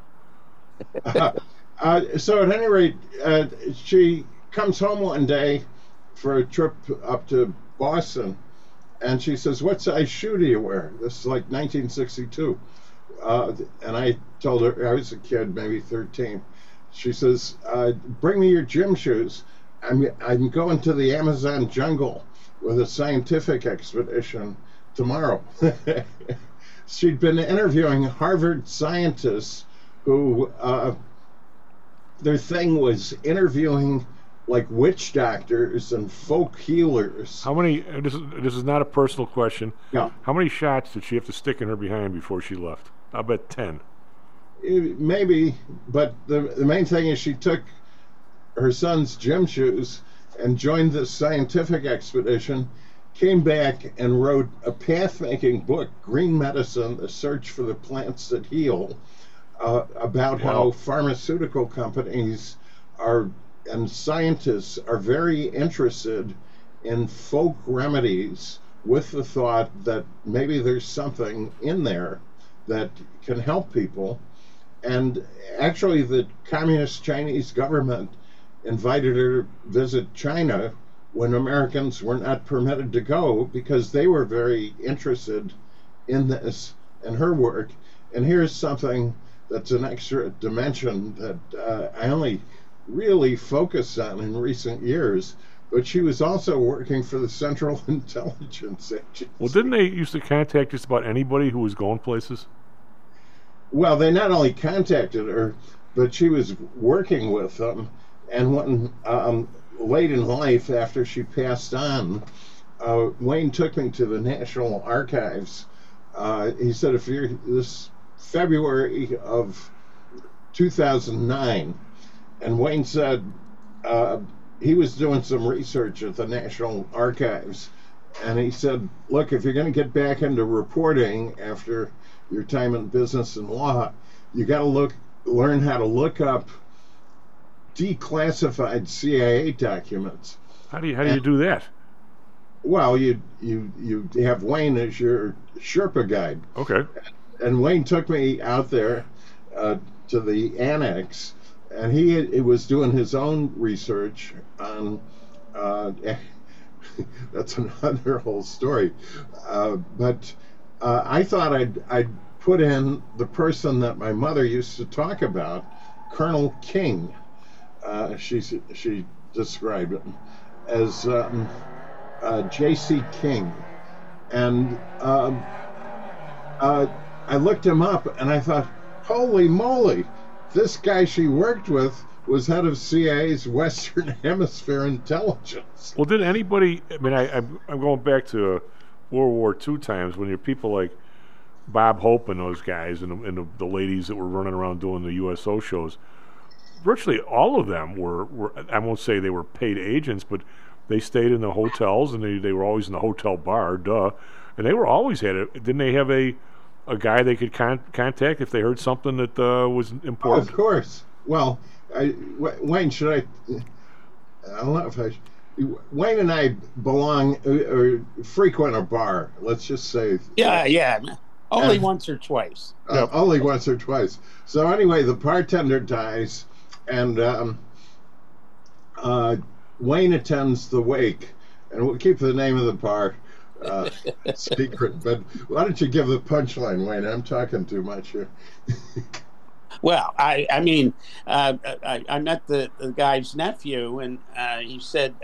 So at any rate, she comes home one day for a trip up to Boston, and she says, "What size shoe do you wear?" This is like 1962. And I told her, I was a kid, maybe 13. She says, "Bring me your gym shoes. I'm going to the Amazon jungle with a scientific expedition tomorrow." She'd been interviewing Harvard scientists who their thing was interviewing like witch doctors and folk healers. How many? This is not a personal question. No. How many shots did she have to stick in her behind before she left? I'll bet 10. Maybe, but the main thing is she took her son's gym shoes and joined this scientific expedition, came back and wrote a path-making book, Green Medicine, The Search for the Plants That Heal, about how pharmaceutical companies and scientists are very interested in folk remedies with the thought that maybe there's something in there that can help people. And actually the communist Chinese government invited her to visit China when Americans were not permitted to go because they were very interested in this and her work. And here's something that's an extra dimension that I only really focused on in recent years, but she was also working for the Central Intelligence Agency. Well, didn't they used to contact just about anybody who was going places? Well, they not only contacted her, but she was working with them. And when late in life, after she passed on, Wayne took me to the National Archives. He said, if you're this February of 2009, and Wayne said he was doing some research at the National Archives, and he said, look, if you're going to get back into reporting after your time in business and law, you got to learn how to look up declassified CIA documents. How do you do that? Well, you have Wayne as your Sherpa guide. Okay. And Wayne took me out there to the annex, and he was doing his own research on. That's another whole story, but I thought I'd put in the person that my mother used to talk about, Colonel King. She described him as J.C. King, and I looked him up and I thought, holy moly, this guy she worked with was head of CIA's Western Hemisphere intelligence. Well, did anybody? I mean, I'm going back to World War II times when you're people like Bob Hope and those guys and the ladies that were running around doing the USO shows. Virtually all of them were I won't say they were paid agents, but they stayed in the hotels and they were always in the hotel bar, and they were always didn't they have a guy they could contact if they heard something that was important? Oh, of course. Well, Wayne, I don't know if I Wayne and I belong or frequent a bar, let's just say. Yeah. Only once or twice. Only once or twice. So anyway, the bartender dies, and Wayne attends the wake, and we'll keep the name of the bar secret. But why don't you give the punchline, Wayne? I'm talking too much here. Well, I met the guy's nephew, and he said,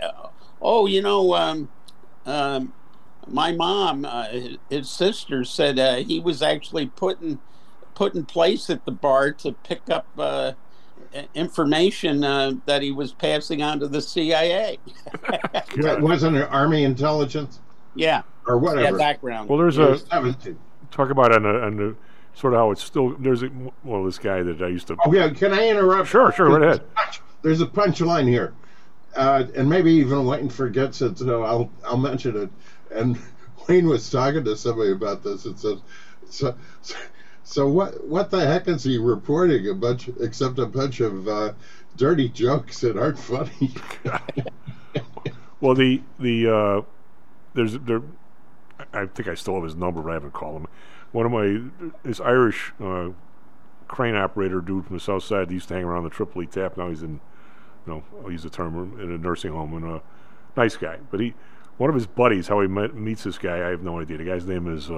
my mom, his sister, said he was actually put in place at the bar to pick up information that he was passing on to the CIA. That wasn't an Army intelligence? Yeah. Or whatever. Yeah, background. Well, there's talk about on the sort of how it's still, this guy that I used to... Oh, yeah, can I interrupt? Sure, right ahead. There's a punchline here. And maybe even Wayne forgets it, so I'll mention it. And Wayne was talking to somebody about this and said, so what the heck is he reporting except a bunch of dirty jokes that aren't funny? Well, I think I still have his number, but I haven't called him. This Irish crane operator dude from the south side, he used to hang around the Tripoli Tap. Now he's in, I'll use the term, in a nursing home, and a nice guy. But one of his buddies, how he meets this guy, I have no idea. The guy's name is,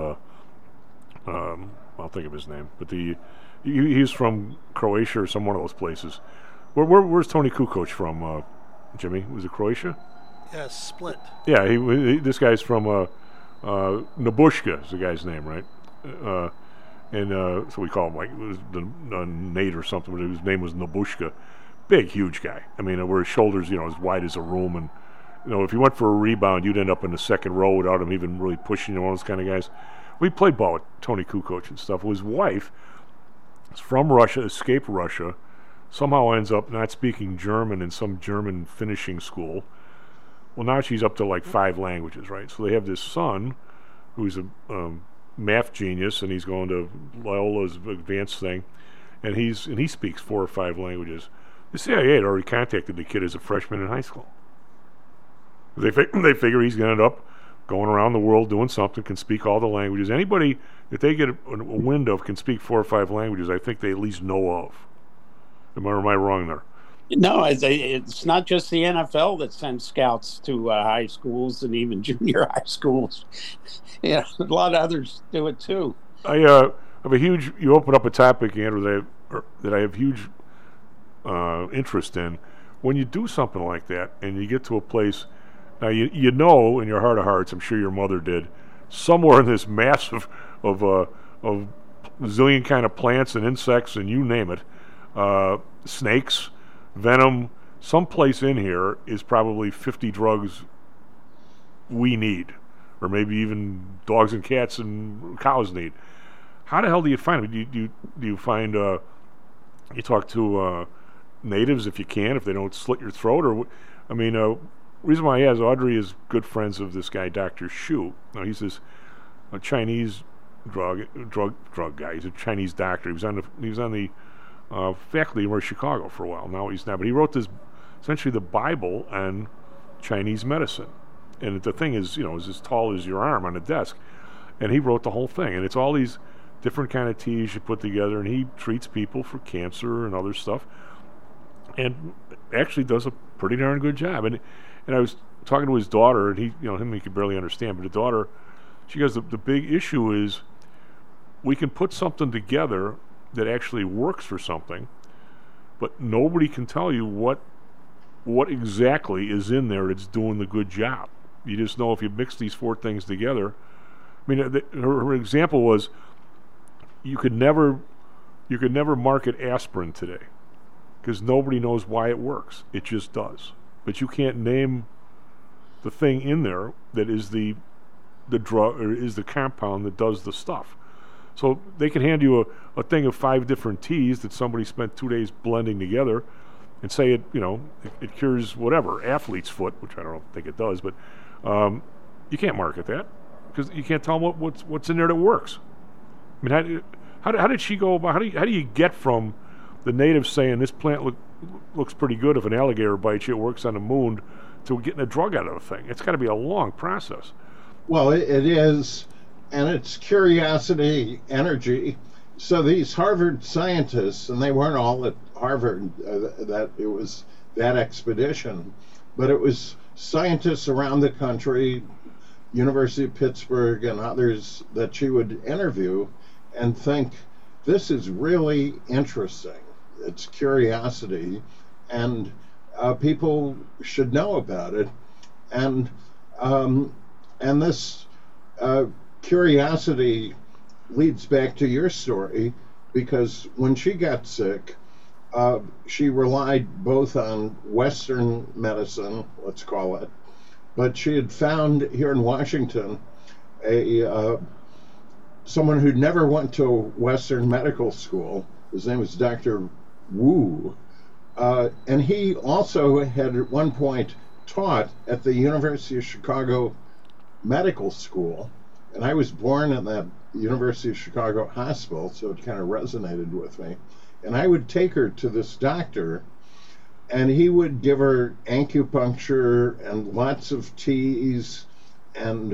I'll think of his name, but he's from Croatia or some one of those places. Where's Tony Kukoc from, Jimmy? Was it Croatia? Yes, Split. Yeah, this guy's from Nabushka is the guy's name, right? So we call him like the Nate or something, but his name was Nabushka. big, huge guy. I mean, where his shoulders, as wide as a room, and if he went for a rebound, you'd end up in the second row without him even really pushing you. One of those kind of guys. We played ball with Tony Kukoc and stuff. His wife is from Russia, escaped Russia, somehow ends up not speaking German in some German finishing school. Well, now she's up to like 5 languages, right? So they have this son who's a math genius, and he's going to Loyola's advanced thing, and he speaks 4 or 5 languages. The CIA had already contacted the kid as a freshman in high school. They figure he's going to end up going around the world doing something, can speak all the languages. Anybody that they get a wind of can speak 4 or 5 languages, I think they at least know of. Am I wrong there? No, it's not just the NFL that sends scouts to high schools and even junior high schools. A lot of others do it too. I have a huge. You open up a topic, Andrew, that I have huge interest in. When you do something like that, and you get to a place, now you know in your heart of hearts, I'm sure your mother did, somewhere in this mass of zillion kind of plants and insects and you name it, snakes, venom, someplace in here is probably 50 drugs we need, or maybe even dogs and cats and cows need. How the hell do you find them? Do you find you talk to natives if you can, if they don't slit your throat, or reason why Audrey is good friends of this guy Dr. Shu. Now he's this Chinese drug guy. He's a Chinese doctor. He was on the faculty at University of Chicago for a while. Now he's not, but he wrote this, essentially the Bible on Chinese medicine. And the thing is, is as tall as your arm on a desk. And he wrote the whole thing. And it's all these different kind of teas you put together, and he treats people for cancer and other stuff. And actually does a pretty darn good job. And I was talking to his daughter, and he could barely understand, but the daughter, she goes, the big issue is we can put something together that actually works for something, but nobody can tell you what exactly is in there that's doing the good job. You just know if you mix these 4 things together. Her example was you could never market aspirin today because nobody knows why it works. It just does. But you can't name the thing in there that is the drug or is the compound that does the stuff. So they can hand you a thing of 5 different teas that somebody spent 2 days blending together and say it cures whatever, athlete's foot, which I don't think it does, but you can't market that because you can't tell them what's in there that works. How did she go about, how do you get from the natives saying this plant looks pretty good, if an alligator bites you, it works on the moon, to getting a drug out of the thing? It's got to be a long process. Well, it is, and it's curiosity, energy. So these Harvard scientists, and they weren't all at Harvard, that it was that expedition, but it was scientists around the country, University of Pittsburgh and others, that she would interview and think, this is really interesting. It's curiosity, and people should know about it. And this curiosity leads back to your story, because when she got sick, she relied both on Western medicine, let's call it, but she had found here in Washington someone who'd never went to a Western medical school. His name was Dr. Wu, and he also had at one point taught at the University of Chicago Medical School, and I was born in that University of Chicago hospital, so it kind of resonated with me. And I would take her to this doctor, and he would give her acupuncture and lots of teas, and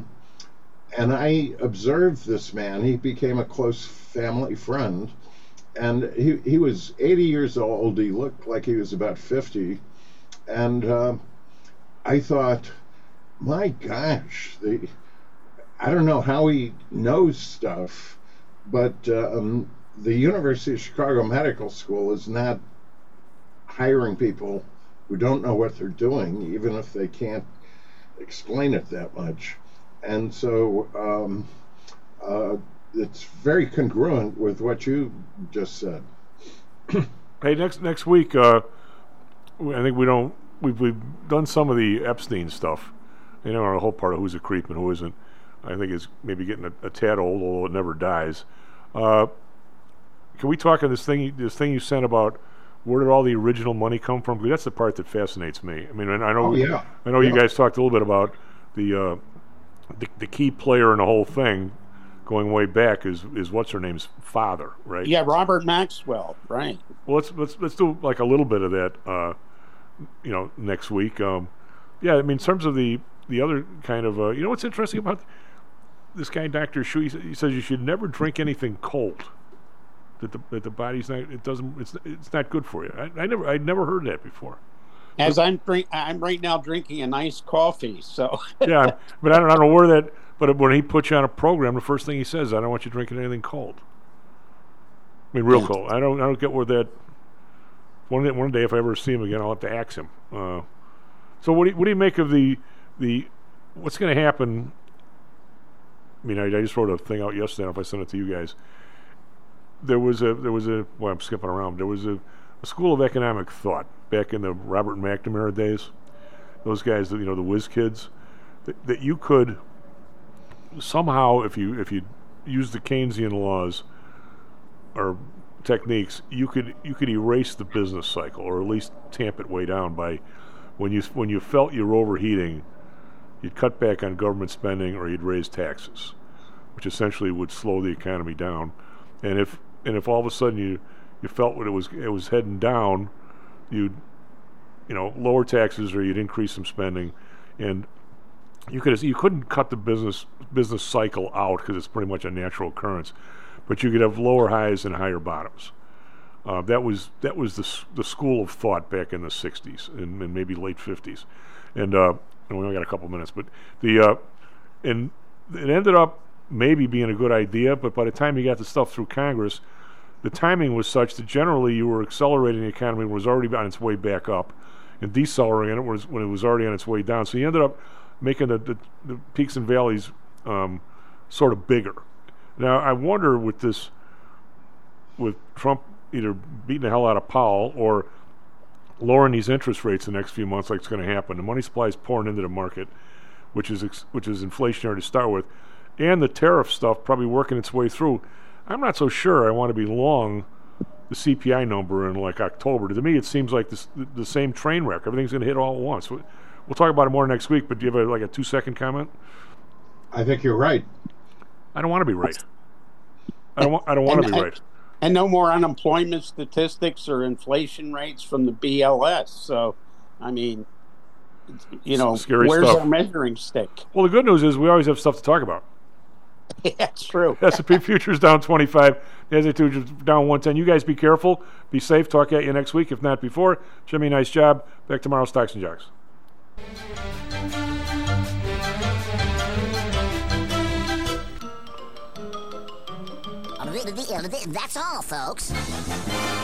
I observed this man. He became a close family friend, and he was 80 years old. He looked like he was about 50, and I thought, my gosh, I don't know how he knows stuff, but the University of Chicago Medical School is not hiring people who don't know what they're doing, even if they can't explain it that much. And so it's very congruent with what you just said. Hey, next week, I think we've done some of the Epstein stuff. You know, our whole part of who's a creep and who isn't. I think is maybe getting a tad old, although it never dies. Can we talk on this thing you sent about where did all the original money come from? Because that's the part that fascinates me. I mean, I know you guys talked a little bit about the key player in the whole thing, going way back is what's her name's father, right? Yeah, Robert Maxwell, right? Well, let's do like a little bit of that, next week. Yeah, I mean, in terms of the other kind of, what's interesting about this guy, Dr. Shu, he says you should never drink anything cold. That the body's not, it's not good for you. I'd never heard that before. As I'm right now drinking a nice coffee, so yeah, but I don't know where that. But when he puts you on a program, the first thing he says, "I don't want you drinking anything cold." I mean, real cold. I don't get where that. One day, if I ever see him again, I'll have to ask him. So what do you make of the what's going to happen? I mean, I just wrote a thing out yesterday. I don't know if I sent it to you guys. There was a well, I'm skipping around. There was a school of economic thought back in the Robert McNamara days. Those guys, the whiz kids, that you could somehow, if you use the Keynesian laws or techniques, you could erase the business cycle, or at least tamp it way down by when you felt you were overheating, you'd cut back on government spending or you'd raise taxes, which essentially would slow the economy down. And if all of a sudden you felt it was heading down, you'd lower taxes or you'd increase some spending, and you couldn't cut the business cycle out because it's pretty much a natural occurrence, but you could have lower highs and higher bottoms. That was the school of thought back in the 60s and maybe late 50s, and we only got a couple minutes, but and it ended up maybe being a good idea, but by the time you got the stuff through Congress, the timing was such that generally you were accelerating the economy when it was already on its way back up, and decelerating it when it was already on its way down. So you ended up making the peaks and valleys sort of bigger. Now I wonder with Trump either beating the hell out of Powell or lowering these interest rates the next few months, like it's going to happen. The money supply is pouring into the market, which is inflationary to start with, and the tariff stuff probably working its way through. I'm not so sure I want to be long the CPI number in like October. To me, it seems like the same train wreck. Everything's going to hit all at once. We'll talk about it more next week, but do you have a 2-second comment? I think you're right. I don't want to be right. I don't want to be right. And no more unemployment statistics or inflation rates from the BLS. So, I mean, scary where's stuff. our measuring stick? Well, the good news is we always have stuff to talk about. Yeah, it's true. S&P futures down 25. The S&P futures down 110. You guys be careful. Be safe. Talk at you next week, if not before. Jimmy, nice job. Back tomorrow, Stocks and Jocks. That's all, folks.